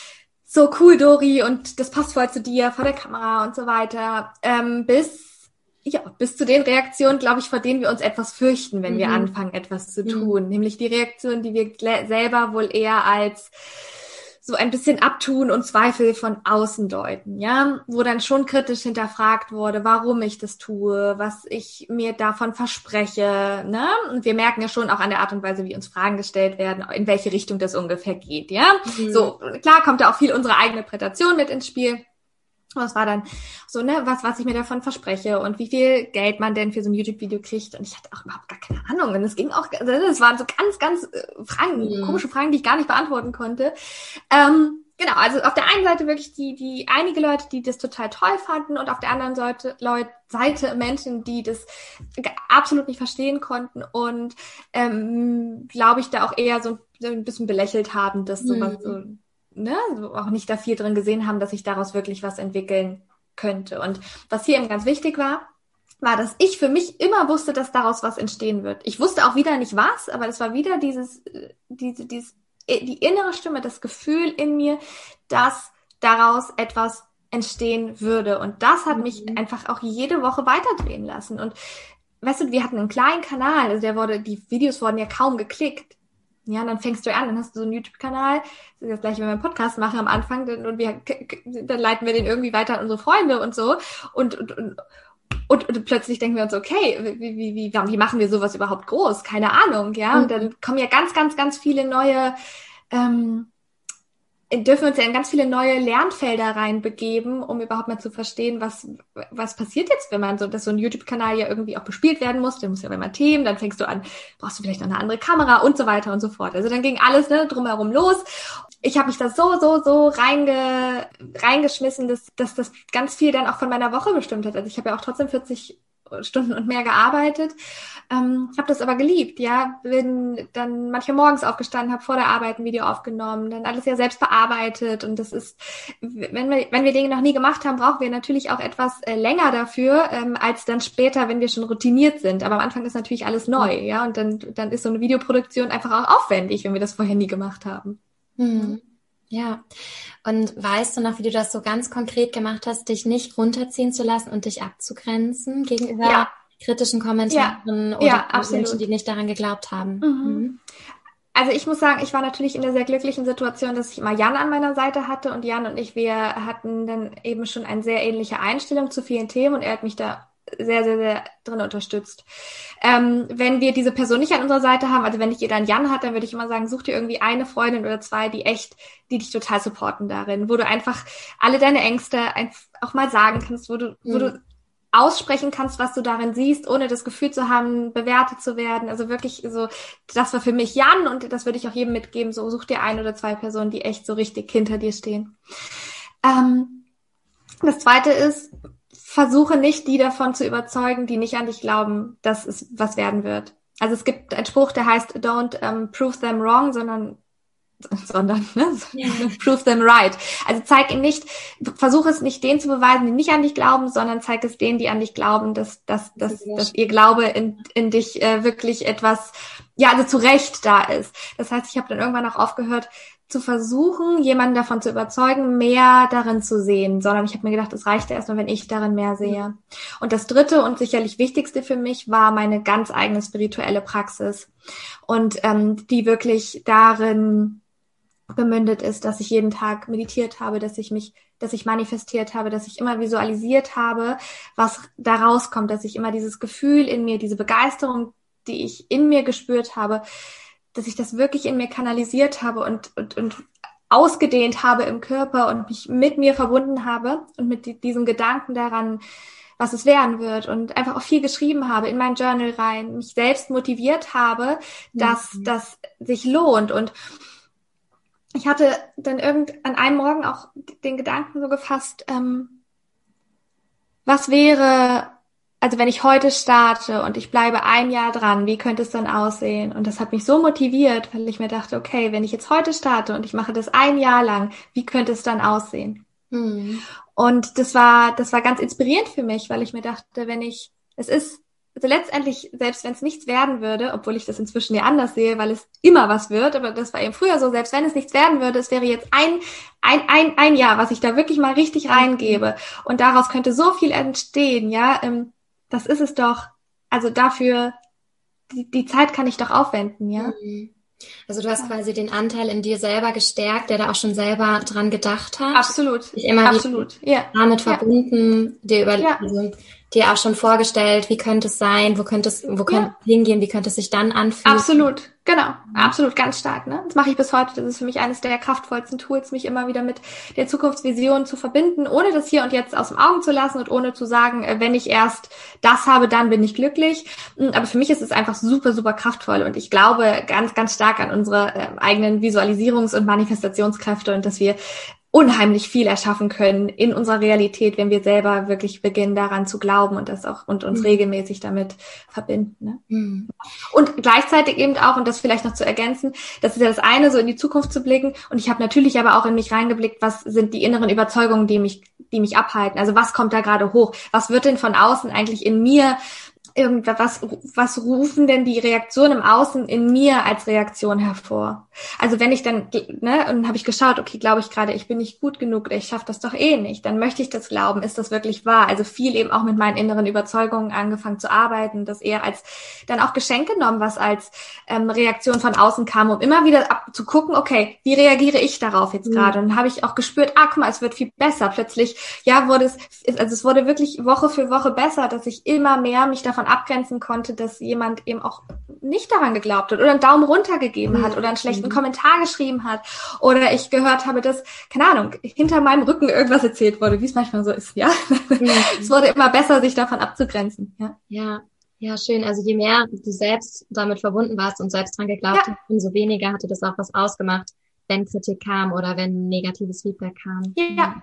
so cool, Dori, und das passt voll zu dir vor der Kamera und so weiter, bis zu den Reaktionen, glaube ich, vor denen wir uns etwas fürchten, wenn wir anfangen, etwas zu tun. Nämlich die Reaktionen, die wir selber wohl eher als so ein bisschen abtun und Zweifel von außen deuten, ja, wo dann schon kritisch hinterfragt wurde, warum ich das tue, was ich mir davon verspreche, ne? Und wir merken ja schon auch an der Art und Weise, wie uns Fragen gestellt werden, in welche Richtung das ungefähr geht, ja. So, klar kommt da auch viel unsere eigene Interpretation mit ins Spiel. Was war dann so, ne, was ich mir davon verspreche und wie viel Geld man denn für so ein YouTube-Video kriegt. Und ich hatte auch überhaupt gar keine Ahnung. Und es ging auch, das waren so ganz Fragen, komische Fragen, die ich gar nicht beantworten konnte. Genau, also auf der einen Seite wirklich die einige Leute, die das total toll fanden, und auf der anderen Seite Menschen, die das absolut nicht verstehen konnten und glaube ich, da auch eher so ein bisschen belächelt haben, dass sowas so, ne, so auch nicht da viel drin gesehen haben, dass sich daraus wirklich was entwickeln könnte. Und was hier eben ganz wichtig war, dass ich für mich immer wusste, dass daraus was entstehen wird. Ich wusste auch wieder nicht was, aber das war wieder die innere Stimme, das Gefühl in mir, dass daraus etwas entstehen würde. Und das hat mich einfach auch jede Woche weiterdrehen lassen. Und weißt du, wir hatten einen kleinen Kanal, also die Videos wurden ja kaum geklickt. Ja, dann fängst du an, dann hast du so einen YouTube-Kanal, das ist das gleiche, wenn wir einen Podcast machen am Anfang, und dann leiten wir den irgendwie weiter an unsere Freunde und so, und plötzlich denken wir uns, okay, wie machen wir sowas überhaupt groß? Keine Ahnung, ja, und dann kommen ja ganz viele neue, dürfen wir uns ja in ganz viele neue Lernfelder reinbegeben, um überhaupt mal zu verstehen, was passiert jetzt, wenn man dass so ein YouTube-Kanal ja irgendwie auch bespielt werden muss. Dann muss ja immer Themen, dann fängst du an, brauchst du vielleicht noch eine andere Kamera und so weiter und so fort. Also dann ging alles, ne, drumherum los. Ich habe mich da so reingeschmissen, dass das ganz viel dann auch von meiner Woche bestimmt hat. Also ich habe ja auch trotzdem 40 Stunden und mehr gearbeitet, habe das aber geliebt, ja, bin dann manchmal morgens aufgestanden, habe vor der Arbeit ein Video aufgenommen, dann alles ja selbst bearbeitet, und das ist, wenn wir Dinge noch nie gemacht haben, brauchen wir natürlich auch etwas länger dafür, als dann später, wenn wir schon routiniert sind, aber am Anfang ist natürlich alles neu, ja, und dann ist so eine Videoproduktion einfach auch aufwendig, wenn wir das vorher nie gemacht haben. Ja, und weißt du noch, wie du das so ganz konkret gemacht hast, dich nicht runterziehen zu lassen und dich abzugrenzen gegenüber kritischen Kommentaren oder Menschen, die nicht daran geglaubt haben? Also ich muss sagen, ich war natürlich in der sehr glücklichen Situation, dass ich immer Jan an meiner Seite hatte, und Jan und ich, wir hatten dann eben schon eine sehr ähnliche Einstellung zu vielen Themen, und er hat mich da sehr drin unterstützt. Wenn wir diese Person nicht an unserer Seite haben, also wenn nicht jeder einen Jan hat, dann würde ich immer sagen, such dir irgendwie eine Freundin oder zwei, die dich total supporten darin, wo du einfach alle deine Ängste auch mal sagen kannst, wo du aussprechen kannst, was du darin siehst, ohne das Gefühl zu haben, bewertet zu werden. Also wirklich so, das war für mich Jan, und das würde ich auch jedem mitgeben, so such dir ein oder zwei Personen, die echt so richtig hinter dir stehen. Das Zweite ist, versuche nicht, die davon zu überzeugen, die nicht an dich glauben, dass es was werden wird. Also es gibt einen Spruch, der heißt, don't prove them wrong, sondern prove them right. Also versuche es nicht denen zu beweisen, die nicht an dich glauben, sondern zeig es denen, die an dich glauben, dass ihr Glaube in dich wirklich etwas, also zu Recht da ist. Das heißt, ich habe dann irgendwann auch aufgehört, zu versuchen, jemanden davon zu überzeugen, mehr darin zu sehen, sondern ich habe mir gedacht, es reicht ja erstmal, wenn ich darin mehr sehe. Und das Dritte und sicherlich Wichtigste für mich war meine ganz eigene spirituelle Praxis, und die wirklich darin gemündet ist, dass ich jeden Tag meditiert habe, dass ich manifestiert habe, dass ich immer visualisiert habe, was da rauskommt, dass ich immer dieses Gefühl in mir, diese Begeisterung, die ich in mir gespürt habe, dass ich das wirklich in mir kanalisiert habe und ausgedehnt habe im Körper und mich mit mir verbunden habe und mit diesem Gedanken daran, was es werden wird, und einfach auch viel geschrieben habe in mein Journal rein, mich selbst motiviert habe, dass das sich lohnt. Und ich hatte dann an einem Morgen auch den Gedanken so gefasst, was wäre, also wenn ich heute starte und ich bleibe ein Jahr dran, wie könnte es dann aussehen? Und das hat mich so motiviert, weil ich mir dachte, okay, wenn ich jetzt heute starte und ich mache das ein Jahr lang, wie könnte es dann aussehen? Und das war ganz inspirierend für mich, weil ich mir dachte, es ist also letztendlich, selbst wenn es nichts werden würde, obwohl ich das inzwischen ja anders sehe, weil es immer was wird, aber das war eben früher so, selbst wenn es nichts werden würde, es wäre jetzt ein Jahr, was ich da wirklich mal richtig reingebe und daraus könnte so viel entstehen, ja, das ist es doch, also dafür, die Zeit kann ich doch aufwenden, ja. Also du hast quasi den Anteil in dir selber gestärkt, der da auch schon selber dran gedacht hat. Absolut. Dich immer Absolut. wieder damit verbunden, also dir auch schon vorgestellt, wie könnte es sein, wo könnte es hingehen, wie könnte es sich dann anfühlen. Absolut, genau, absolut, ganz stark. Ne? Das mache ich bis heute. Das ist für mich eines der kraftvollsten Tools, mich immer wieder mit der Zukunftsvision zu verbinden, ohne das hier und jetzt aus den Augen zu lassen und ohne zu sagen, wenn ich erst das habe, dann bin ich glücklich. Aber für mich ist es einfach super, super kraftvoll und ich glaube ganz, ganz stark an unsere eigenen Visualisierungs- und Manifestationskräfte und dass wir unheimlich viel erschaffen können in unserer Realität, wenn wir selber wirklich beginnen, daran zu glauben und das auch und uns regelmäßig damit verbinden. Ne? Und gleichzeitig eben auch, und das vielleicht noch zu ergänzen, das ist ja das eine, so in die Zukunft zu blicken. Und ich habe natürlich aber auch in mich reingeblickt, was sind die inneren Überzeugungen, die mich abhalten? Also was kommt da gerade hoch? Was wird denn von außen eigentlich in mir was rufen denn die Reaktionen im Außen in mir als Reaktion hervor? Also wenn ich dann, ne, und habe ich geschaut, okay, glaube ich gerade, ich bin nicht gut genug oder ich schaffe das doch eh nicht, dann möchte ich das glauben, ist das wirklich wahr? Also viel eben auch mit meinen inneren Überzeugungen angefangen zu arbeiten, das eher als dann auch Geschenk genommen, was als Reaktion von außen kam, um immer wieder zu gucken, okay, wie reagiere ich darauf jetzt gerade? Und dann habe ich auch gespürt, guck mal, es wird viel besser. Plötzlich, ja, es wurde wirklich Woche für Woche besser, dass ich immer mehr mich davon abgrenzen konnte, dass jemand eben auch nicht daran geglaubt hat oder einen Daumen runter gegeben hat oder einen schlechten Kommentar geschrieben hat oder ich gehört habe, dass, keine Ahnung, hinter meinem Rücken irgendwas erzählt wurde, wie es manchmal so ist, ja. Es wurde immer besser, sich davon abzugrenzen, ja. Ja, schön. Also je mehr du selbst damit verbunden warst und selbst dran geglaubt hast, umso weniger hatte das auch was ausgemacht, wenn Kritik kam oder wenn negatives Feedback kam.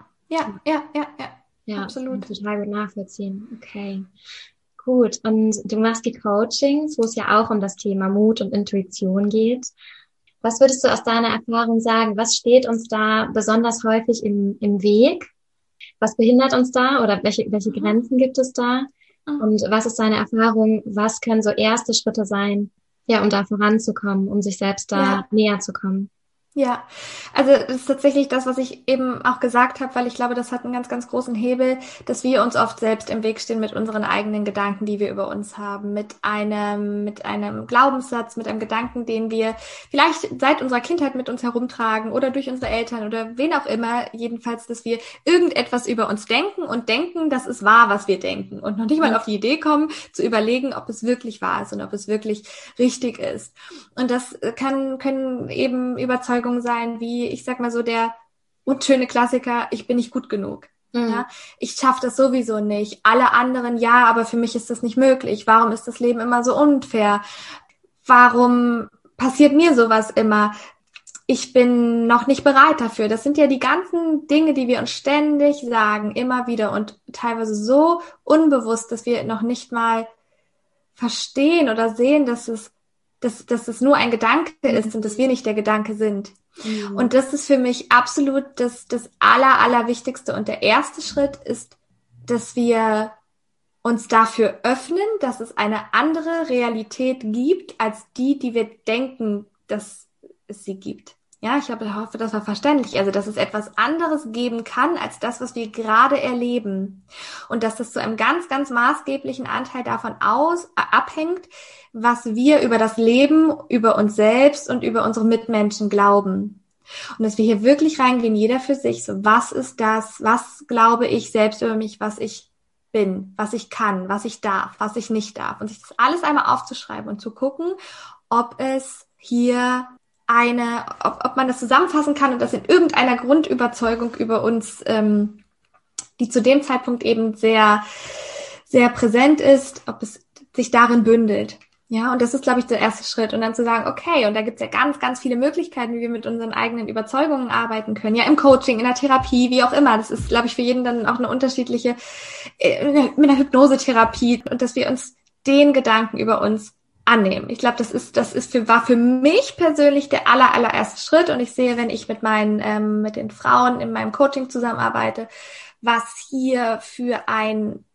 Ja, absolut. Total gut nachvollziehen. Okay. Gut, und du machst die Coachings, wo es ja auch um das Thema Mut und Intuition geht. Was würdest du aus deiner Erfahrung sagen? Was steht uns da besonders häufig im Weg? Was behindert uns da oder welche Grenzen gibt es da? Und was ist deine Erfahrung? Was können so erste Schritte sein, ja, um da voranzukommen, um sich selbst da näher zu kommen? Ja, also das ist tatsächlich das, was ich eben auch gesagt habe, weil ich glaube, das hat einen ganz, ganz großen Hebel, dass wir uns oft selbst im Weg stehen mit unseren eigenen Gedanken, die wir über uns haben, mit einem Glaubenssatz, mit einem Gedanken, den wir vielleicht seit unserer Kindheit mit uns herumtragen oder durch unsere Eltern oder wen auch immer, jedenfalls, dass wir irgendetwas über uns denken und denken, das ist wahr, was wir denken und noch nicht mal auf die Idee kommen, zu überlegen, ob es wirklich wahr ist und ob es wirklich richtig ist. Und das können eben Überzeugungen sein, wie, ich sag mal so, der unschöne Klassiker, ich bin nicht gut genug. Ja, ich schaffe das sowieso nicht. Alle anderen, ja, aber für mich ist das nicht möglich. Warum ist das Leben immer so unfair? Warum passiert mir sowas immer? Ich bin noch nicht bereit dafür. Das sind ja die ganzen Dinge, die wir uns ständig sagen, immer wieder und teilweise so unbewusst, dass wir noch nicht mal verstehen oder sehen, dass es nur ein Gedanke ist und dass wir nicht der Gedanke sind. Und das ist für mich absolut das Allerwichtigste. Und der erste Schritt ist, dass wir uns dafür öffnen, dass es eine andere Realität gibt, als die wir denken, dass es sie gibt. Ja, ich hoffe, das war verständlich. Also, dass es etwas anderes geben kann, als das, was wir gerade erleben. Und dass das zu einem ganz, ganz maßgeblichen Anteil davon abhängt, was wir über das Leben, über uns selbst und über unsere Mitmenschen glauben. Und dass wir hier wirklich reingehen, jeder für sich, so, was ist das, was glaube ich selbst über mich, was ich bin, was ich kann, was ich darf, was ich nicht darf. Und sich das alles einmal aufzuschreiben und zu gucken, ob es hier ob man das zusammenfassen kann und das in irgendeiner Grundüberzeugung über uns, die zu dem Zeitpunkt eben sehr, sehr präsent ist, ob es sich darin bündelt. Ja, und das ist, glaube ich, der erste Schritt. Und dann zu sagen, okay, und da gibt's ja ganz, ganz viele Möglichkeiten, wie wir mit unseren eigenen Überzeugungen arbeiten können. Ja, im Coaching, in der Therapie, wie auch immer. Das ist, glaube ich, für jeden dann auch eine unterschiedliche, mit einer Hypnosetherapie. Und dass wir uns den Gedanken über uns annehmen. Ich glaube, war für mich persönlich der allererste Schritt. Und ich sehe, wenn ich mit den Frauen in meinem Coaching zusammenarbeite, was hier für ein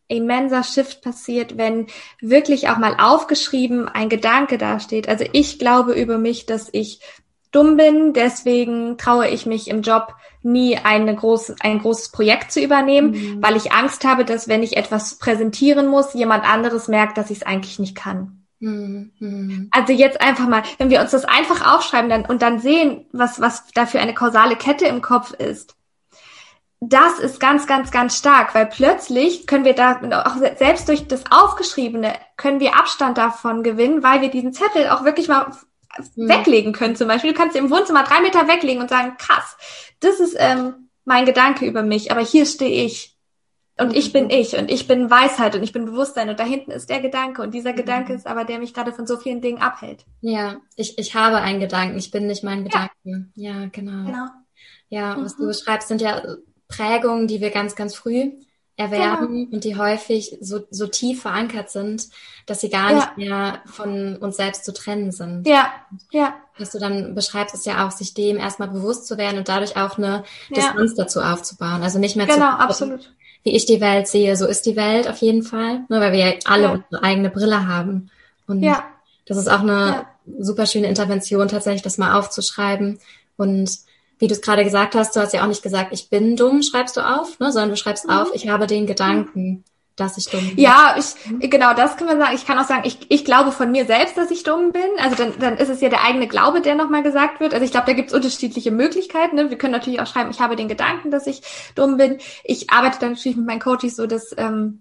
immenser Shift passiert, wenn wirklich auch mal aufgeschrieben ein Gedanke dasteht. Also ich glaube über mich, dass ich dumm bin, deswegen traue ich mich im Job nie ein großes Projekt zu übernehmen, weil ich Angst habe, dass wenn ich etwas präsentieren muss, jemand anderes merkt, dass ich es eigentlich nicht kann. Also jetzt einfach mal, wenn wir uns das einfach aufschreiben und dann sehen, was da für eine kausale Kette im Kopf ist, das ist ganz, ganz, ganz stark, weil plötzlich können wir da, auch selbst durch das Aufgeschriebene, können wir Abstand davon gewinnen, weil wir diesen Zettel auch wirklich mal weglegen können zum Beispiel. Du kannst im Wohnzimmer 3 Meter weglegen und sagen, krass, das ist mein Gedanke über mich, aber hier stehe ich. Und ich bin Weisheit und ich bin Bewusstsein und da hinten ist der Gedanke und dieser Gedanke ist aber, der mich gerade von so vielen Dingen abhält. Ja, ich habe einen Gedanken, ich bin nicht mein Gedanken. Ja, genau. Ja, was du beschreibst, sind ja Prägungen, die wir ganz, ganz früh erwerben und die häufig so tief verankert sind, dass sie gar nicht mehr von uns selbst zu trennen sind. Ja. Was du dann beschreibst, ist ja auch, sich dem erstmal bewusst zu werden und dadurch auch eine Distanz dazu aufzubauen. Also nicht mehr absolut. Wie ich die Welt sehe, so ist die Welt auf jeden Fall, ne, weil wir ja alle unsere eigene Brille haben. Und das ist auch eine super schöne Intervention, tatsächlich das mal aufzuschreiben. Und wie du es gerade gesagt hast, du hast ja auch nicht gesagt, ich bin dumm, schreibst du auf, ne, sondern du schreibst auf, ich habe den Gedanken, dass ich dumm bin. Ja, genau, das kann man sagen. Ich kann auch sagen, ich glaube von mir selbst, dass ich dumm bin. Also dann ist es ja der eigene Glaube, der nochmal gesagt wird. Also ich glaube, da gibt es unterschiedliche Möglichkeiten. Ne? Wir können natürlich auch schreiben, ich habe den Gedanken, dass ich dumm bin. Ich arbeite dann natürlich mit meinen Coaches so, dass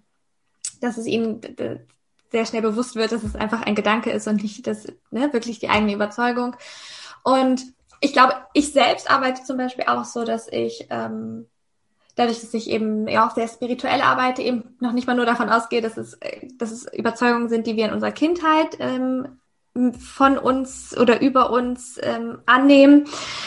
es ihnen sehr schnell bewusst wird, dass es einfach ein Gedanke ist und nicht wirklich die eigene Überzeugung. Und ich glaube, ich selbst arbeite zum Beispiel auch so, dass ich dadurch, dass ich eben auch sehr spirituell arbeite, eben noch nicht mal nur davon ausgehe, dass es Überzeugungen sind, die wir in unserer Kindheit von uns oder über uns annehmen,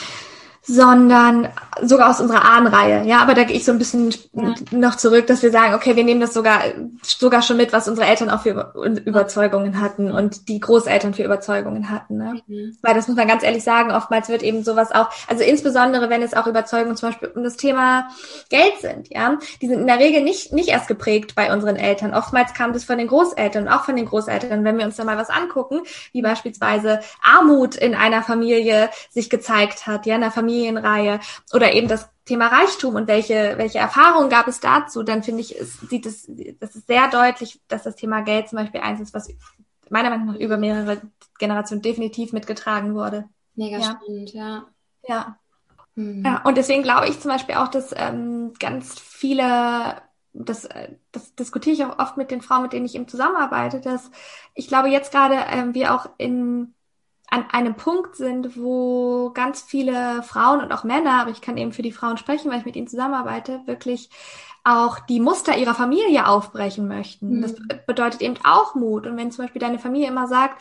sondern sogar aus unserer Ahnenreihe. Ja, aber da gehe ich so ein bisschen noch zurück, dass wir sagen, okay, wir nehmen das sogar schon mit, was unsere Eltern auch für Überzeugungen hatten und die Großeltern für Überzeugungen hatten. Ne? Weil das muss man ganz ehrlich sagen, oftmals wird eben sowas auch, also insbesondere wenn es auch Überzeugungen zum Beispiel um das Thema Geld sind, ja, die sind in der Regel nicht erst geprägt bei unseren Eltern. Oftmals kam das von den Großeltern und auch von den Großeltern. Wenn wir uns da mal was angucken, wie beispielsweise Armut in einer Familie sich gezeigt hat, ja, in einer Familienreihe oder eben das Thema Reichtum und welche Erfahrungen gab es dazu, dann finde ich, das ist sehr deutlich, dass das Thema Geld zum Beispiel eins ist, was meiner Meinung nach über mehrere Generationen definitiv mitgetragen wurde. Mega spannend, ja. Ja, und deswegen glaube ich zum Beispiel auch, dass ganz viele, das diskutiere ich auch oft mit den Frauen, mit denen ich eben zusammenarbeite, dass ich glaube jetzt gerade wir auch an einem Punkt sind, wo ganz viele Frauen und auch Männer, aber ich kann eben für die Frauen sprechen, weil ich mit ihnen zusammenarbeite, wirklich auch die Muster ihrer Familie aufbrechen möchten. Das bedeutet eben auch Mut. Und wenn zum Beispiel deine Familie immer sagt,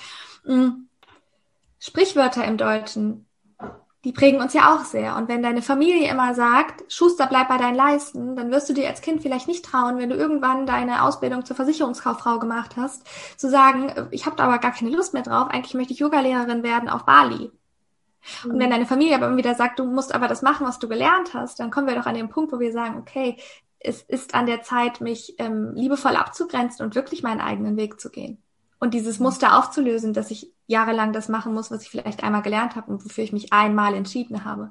Sprichwörter im Deutschen, die prägen uns ja auch sehr. Und wenn deine Familie immer sagt, Schuster, bleib bei deinen Leisten, dann wirst du dir als Kind vielleicht nicht trauen, wenn du irgendwann deine Ausbildung zur Versicherungskauffrau gemacht hast, zu sagen, ich habe da aber gar keine Lust mehr drauf, eigentlich möchte ich Yogalehrerin werden auf Bali. Und wenn deine Familie aber immer wieder sagt, du musst aber das machen, was du gelernt hast, dann kommen wir doch an den Punkt, wo wir sagen, okay, es ist an der Zeit, mich liebevoll abzugrenzen und wirklich meinen eigenen Weg zu gehen. Und dieses Muster aufzulösen, dass ich jahrelang das machen muss, was ich vielleicht einmal gelernt habe und wofür ich mich einmal entschieden habe.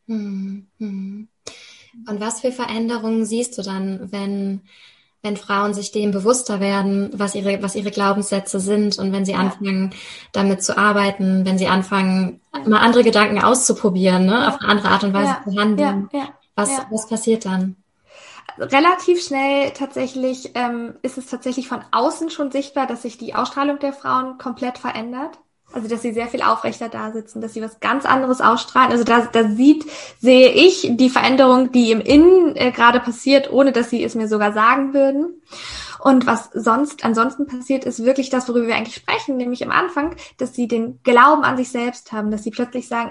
Und was für Veränderungen siehst du dann, wenn Frauen sich dem bewusster werden, was ihre Glaubenssätze sind und wenn sie anfangen, damit zu arbeiten, wenn sie anfangen, mal andere Gedanken auszuprobieren, ne, auf eine andere Art und Weise zu handeln? Was passiert dann? Relativ schnell tatsächlich ist es tatsächlich von außen schon sichtbar, dass sich die Ausstrahlung der Frauen komplett verändert. Also dass sie sehr viel aufrechter da sitzen, dass sie was ganz anderes ausstrahlen. Also da sehe ich die Veränderung, die im Innen gerade passiert, ohne dass sie es mir sogar sagen würden. Und was ansonsten passiert, ist wirklich das, worüber wir eigentlich sprechen, nämlich am Anfang, dass sie den Glauben an sich selbst haben, dass sie plötzlich sagen,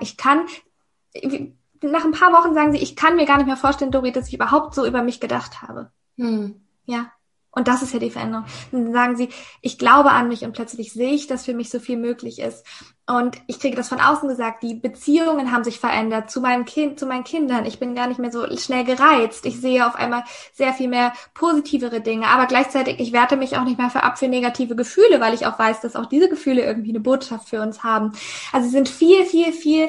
nach ein paar Wochen sagen sie, ich kann mir gar nicht mehr vorstellen, Dori, dass ich überhaupt so über mich gedacht habe. Ja. Und das ist ja die Veränderung. Dann sagen sie, ich glaube an mich und plötzlich sehe ich, dass für mich so viel möglich ist. Und ich kriege das von außen gesagt, die Beziehungen haben sich verändert zu meinem Kind, zu meinen Kindern. Ich bin gar nicht mehr so schnell gereizt. Ich sehe auf einmal sehr viel mehr positivere Dinge. Aber gleichzeitig, ich werte mich auch nicht mehr für negative Gefühle, weil ich auch weiß, dass auch diese Gefühle irgendwie eine Botschaft für uns haben. Also sie sind viel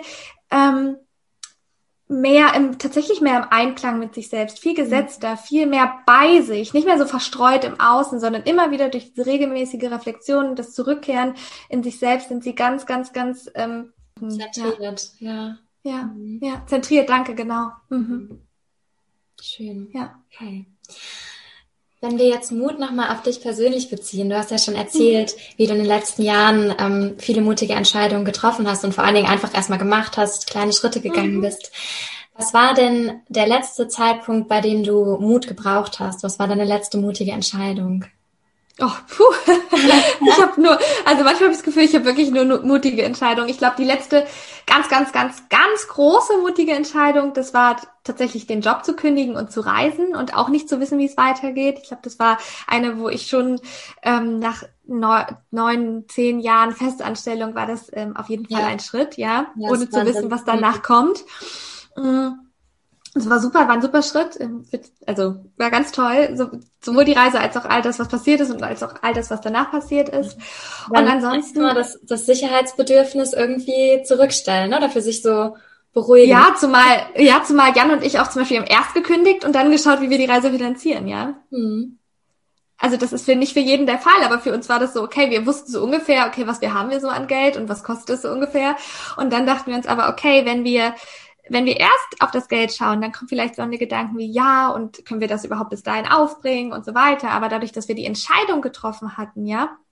tatsächlich mehr im Einklang mit sich selbst, viel gesetzter, viel mehr bei sich, nicht mehr so verstreut im Außen, sondern immer wieder durch diese regelmäßige Reflexion und das Zurückkehren in sich selbst sind sie ganz zentriert, ja. Ja, zentriert, danke, genau. Schön. Ja. Okay. Wenn wir jetzt Mut nochmal auf dich persönlich beziehen, du hast ja schon erzählt, wie du in den letzten Jahren viele mutige Entscheidungen getroffen hast und vor allen Dingen einfach erstmal gemacht hast, kleine Schritte gegangen bist. Was war denn der letzte Zeitpunkt, bei dem du Mut gebraucht hast? Was war deine letzte mutige Entscheidung? Oh, ich habe manchmal habe ich das Gefühl, ich habe wirklich nur mutige Entscheidungen. Ich glaube, die letzte ganz große mutige Entscheidung, das war tatsächlich den Job zu kündigen und zu reisen und auch nicht zu wissen, wie es weitergeht. Ich glaube, das war eine, wo ich schon nach 9-10 Jahren Festanstellung war das auf jeden Fall ein Schritt, ohne zu wissen, was danach kommt. Es war super, war ein super Schritt, also war ganz toll, sowohl die Reise als auch all das, was passiert ist und als auch all das, was danach passiert ist. Dann und ansonsten das Sicherheitsbedürfnis irgendwie zurückstellen, oder für sich so beruhigen. Ja, zumal Jan und ich auch zum Beispiel haben erst gekündigt und dann geschaut, wie wir die Reise finanzieren, ja. Also das ist nicht für jeden der Fall, aber für uns war das so, okay, wir wussten so ungefähr, okay, was haben wir so an Geld und was kostet es so ungefähr. Und dann dachten wir uns aber, okay, wenn wir erst auf das Geld schauen, dann kommen vielleicht so eine Gedanken wie, ja, und können wir das überhaupt bis dahin aufbringen und so weiter. Aber dadurch, dass wir die Entscheidung getroffen hatten,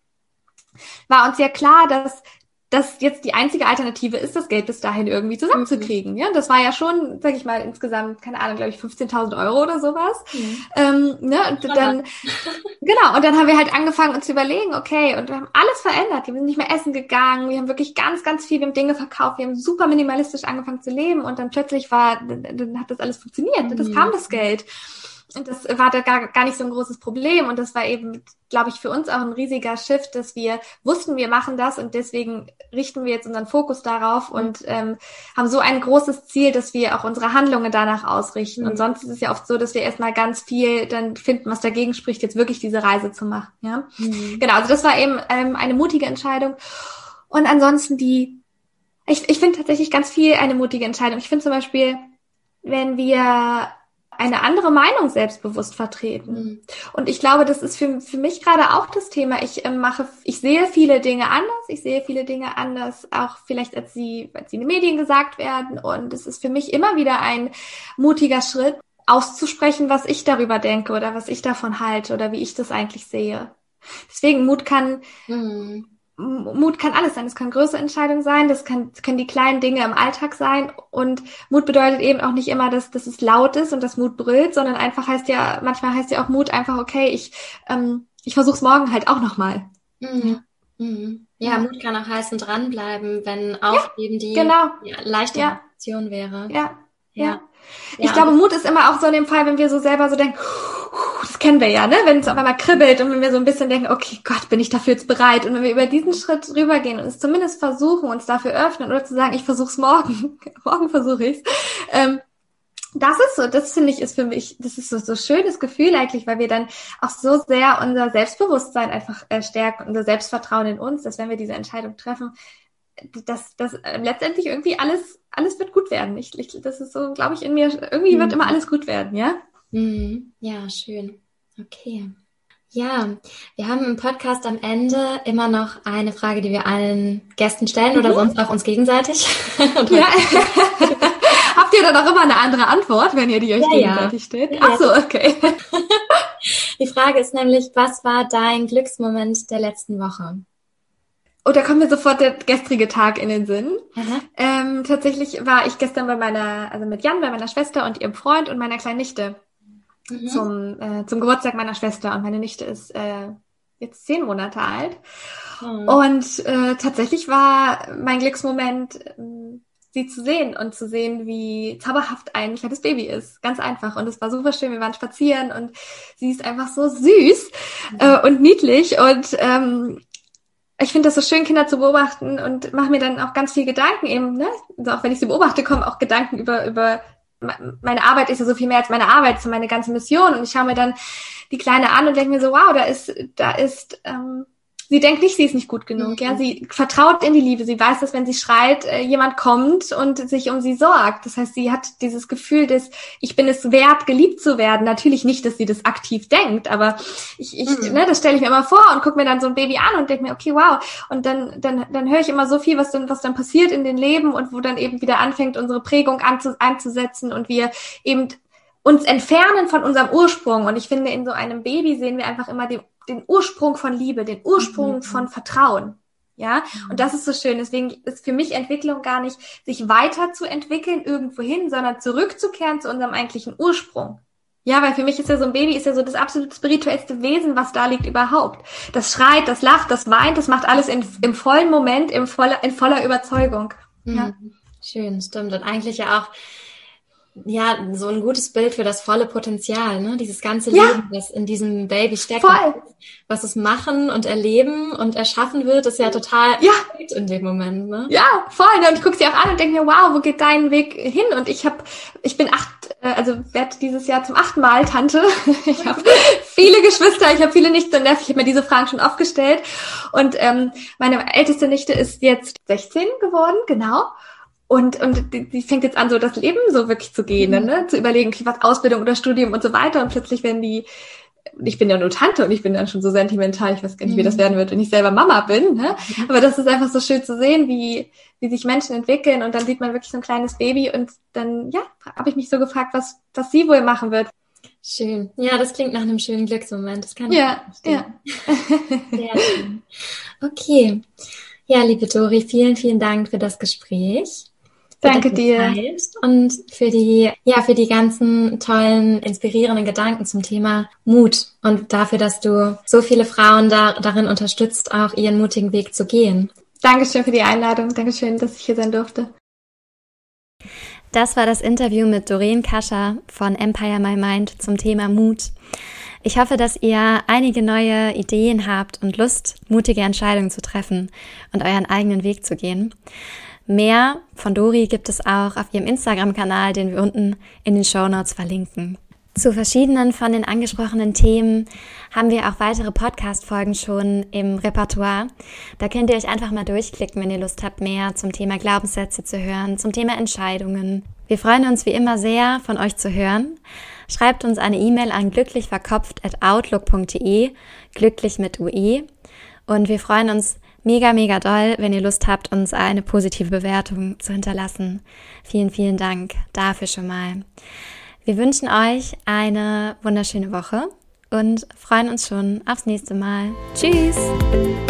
war uns ja klar, dass das jetzt die einzige Alternative ist, das Geld bis dahin irgendwie zusammenzukriegen. Ja, das war ja schon, sag ich mal, insgesamt, keine Ahnung, glaube ich, 15.000 Euro oder sowas. Und dann, genau, und dann haben wir halt angefangen, uns zu überlegen, okay, und wir haben alles verändert. Wir sind nicht mehr essen gegangen, wir haben wirklich ganz viel, wir haben Dinge verkauft, wir haben super minimalistisch angefangen zu leben und dann plötzlich dann hat das alles funktioniert. Das kam das Geld. Und das war da gar nicht so ein großes Problem. Und das war eben, glaube ich, für uns auch ein riesiger Shift, dass wir wussten, wir machen das und deswegen richten wir jetzt unseren Fokus darauf und haben so ein großes Ziel, dass wir auch unsere Handlungen danach ausrichten. Und sonst ist es ja oft so, dass wir erstmal ganz viel dann finden, was dagegen spricht, jetzt wirklich diese Reise zu machen. Ja? Genau, also das war eben eine mutige Entscheidung. Und ansonsten ich finde tatsächlich ganz viel eine mutige Entscheidung. Ich finde zum Beispiel, wenn wir eine andere Meinung selbstbewusst vertreten. Und ich glaube, das ist für mich gerade auch das Thema. Ich sehe viele Dinge anders, auch vielleicht als sie in den Medien gesagt werden. Und es ist für mich immer wieder ein mutiger Schritt, auszusprechen, was ich darüber denke oder was ich davon halte oder wie ich das eigentlich sehe. Deswegen Mut kann alles sein. Es kann größere Entscheidungen sein, das können die kleinen Dinge im Alltag sein. Und Mut bedeutet eben auch nicht immer, dass es laut ist und dass Mut brüllt, sondern manchmal heißt ja auch Mut einfach, okay, ich versuch's morgen halt auch nochmal. Ja, Mut kann auch heißen dranbleiben, wenn Aufgeben die leichte Option wäre. Ja. Ich glaube, Mut ist immer auch so in dem Fall, wenn wir so selber so denken, das kennen wir ja, ne? Wenn es auf einmal kribbelt und wenn wir so ein bisschen denken, okay, Gott, bin ich dafür jetzt bereit? Und wenn wir über diesen Schritt rübergehen und es zumindest versuchen, uns dafür öffnen oder zu sagen, ich versuch's morgen, morgen versuche ich's. Das ist so, das finde ich, ist für mich, das ist so schönes Gefühl eigentlich, weil wir dann auch so sehr unser Selbstbewusstsein einfach stärken, unser Selbstvertrauen in uns, dass wenn wir diese Entscheidung treffen, dass letztendlich irgendwie alles wird gut werden. Das ist so, glaube ich, in mir, irgendwie wird immer alles gut werden, ja? Ja, schön. Okay. Ja, wir haben im Podcast am Ende immer noch eine Frage, die wir allen Gästen stellen oder sonst auch uns gegenseitig. Ja. Habt ihr dann auch immer eine andere Antwort, wenn ihr die euch gegenseitig stellt? Ach so, okay. Die Frage ist nämlich, was war dein Glücksmoment der letzten Woche? Oh, da kommt mir sofort der gestrige Tag in den Sinn. Tatsächlich war ich gestern mit Jan, bei meiner Schwester und ihrem Freund und meiner kleinen Nichte zum Geburtstag meiner Schwester. Und meine Nichte ist jetzt 10 Monate alt. Und tatsächlich war mein Glücksmoment, sie zu sehen und zu sehen, wie zauberhaft ein kleines Baby ist. Ganz einfach. Und es war super schön. Wir waren spazieren und sie ist einfach so süß und niedlich. Und ich finde das so schön, Kinder zu beobachten und mache mir dann auch ganz viel Gedanken eben, ne? Also auch wenn ich sie beobachte, kommen auch Gedanken über meine Arbeit ist ja so viel mehr als meine Arbeit, so meine ganze Mission. Und ich schaue mir dann die Kleine an und denke mir so, wow, da ist sie denkt nicht, sie ist nicht gut genug. Ja, sie vertraut in die Liebe. Sie weiß, dass wenn sie schreit, jemand kommt und sich um sie sorgt. Das heißt, sie hat dieses Gefühl, dass ich bin es wert, geliebt zu werden. Natürlich nicht, dass sie das aktiv denkt, aber das stelle ich mir immer vor und gucke mir dann so ein Baby an und denke mir, okay, wow. Und dann höre ich immer so viel, was dann passiert in den Leben und wo dann eben wieder anfängt, unsere Prägung einzusetzen und wir eben uns entfernen von unserem Ursprung. Und ich finde, in so einem Baby sehen wir einfach immer den Ursprung von Liebe, den Ursprung von Vertrauen. Ja, und das ist so schön. Deswegen ist für mich Entwicklung gar nicht, sich weiterzuentwickeln irgendwohin, sondern zurückzukehren zu unserem eigentlichen Ursprung. Ja, weil für mich ist ja so ein Baby, ist ja so das absolut spirituellste Wesen, was da liegt überhaupt. Das schreit, das lacht, das weint, das macht alles im vollen Moment, in voller Überzeugung. Ja. Schön, stimmt. Und eigentlich ja auch so ein gutes Bild für das volle Potenzial, ne? Dieses ganze Leben, das in diesem Baby steckt, was es machen und erleben und erschaffen wird, ist ja total in dem Moment, ne? Ja, voll. Und ich gucke sie auch an und denke mir, wow, wo geht dein Weg hin? Und ich bin werde dieses Jahr zum 8. Mal Tante. Ich habe viele Geschwister, ich habe viele Nichten und Neffen. Ich habe mir diese Fragen schon oft gestellt. Und meine älteste Nichte ist jetzt 16 geworden, genau. Und die fängt jetzt an, so das Leben so wirklich zu gehen, ne? Zu überlegen, okay, was Ausbildung oder Studium und so weiter. Und plötzlich ich bin ja nur Tante und ich bin dann schon so sentimental, ich weiß gar nicht, wie das werden wird, wenn ich selber Mama bin, ne? Aber das ist einfach so schön zu sehen, wie sich Menschen entwickeln und dann sieht man wirklich so ein kleines Baby und dann, habe ich mich so gefragt, was sie wohl machen wird. Schön. Ja, das klingt nach einem schönen Glücksmoment. Das kann ich verstehen. Sehr schön. Okay. Ja, liebe Dori, vielen, vielen Dank für das Gespräch. Danke dir. Und für die ganzen tollen, inspirierenden Gedanken zum Thema Mut und dafür, dass du so viele Frauen darin unterstützt, auch ihren mutigen Weg zu gehen. Dankeschön für die Einladung. Dankeschön, dass ich hier sein durfte. Das war das Interview mit Doreen Kascher von Empire My Mind zum Thema Mut. Ich hoffe, dass ihr einige neue Ideen habt und Lust, mutige Entscheidungen zu treffen und euren eigenen Weg zu gehen. Mehr von Dori gibt es auch auf ihrem Instagram-Kanal, den wir unten in den Shownotes verlinken. Zu verschiedenen von den angesprochenen Themen haben wir auch weitere Podcast-Folgen schon im Repertoire. Da könnt ihr euch einfach mal durchklicken, wenn ihr Lust habt, mehr zum Thema Glaubenssätze zu hören, zum Thema Entscheidungen. Wir freuen uns wie immer sehr, von euch zu hören. Schreibt uns eine E-Mail an glücklichverkopft@outlook.de, glücklich mit UE. Und wir freuen uns mega, mega doll, wenn ihr Lust habt, uns eine positive Bewertung zu hinterlassen. Vielen, vielen Dank dafür schon mal. Wir wünschen euch eine wunderschöne Woche und freuen uns schon aufs nächste Mal. Tschüss!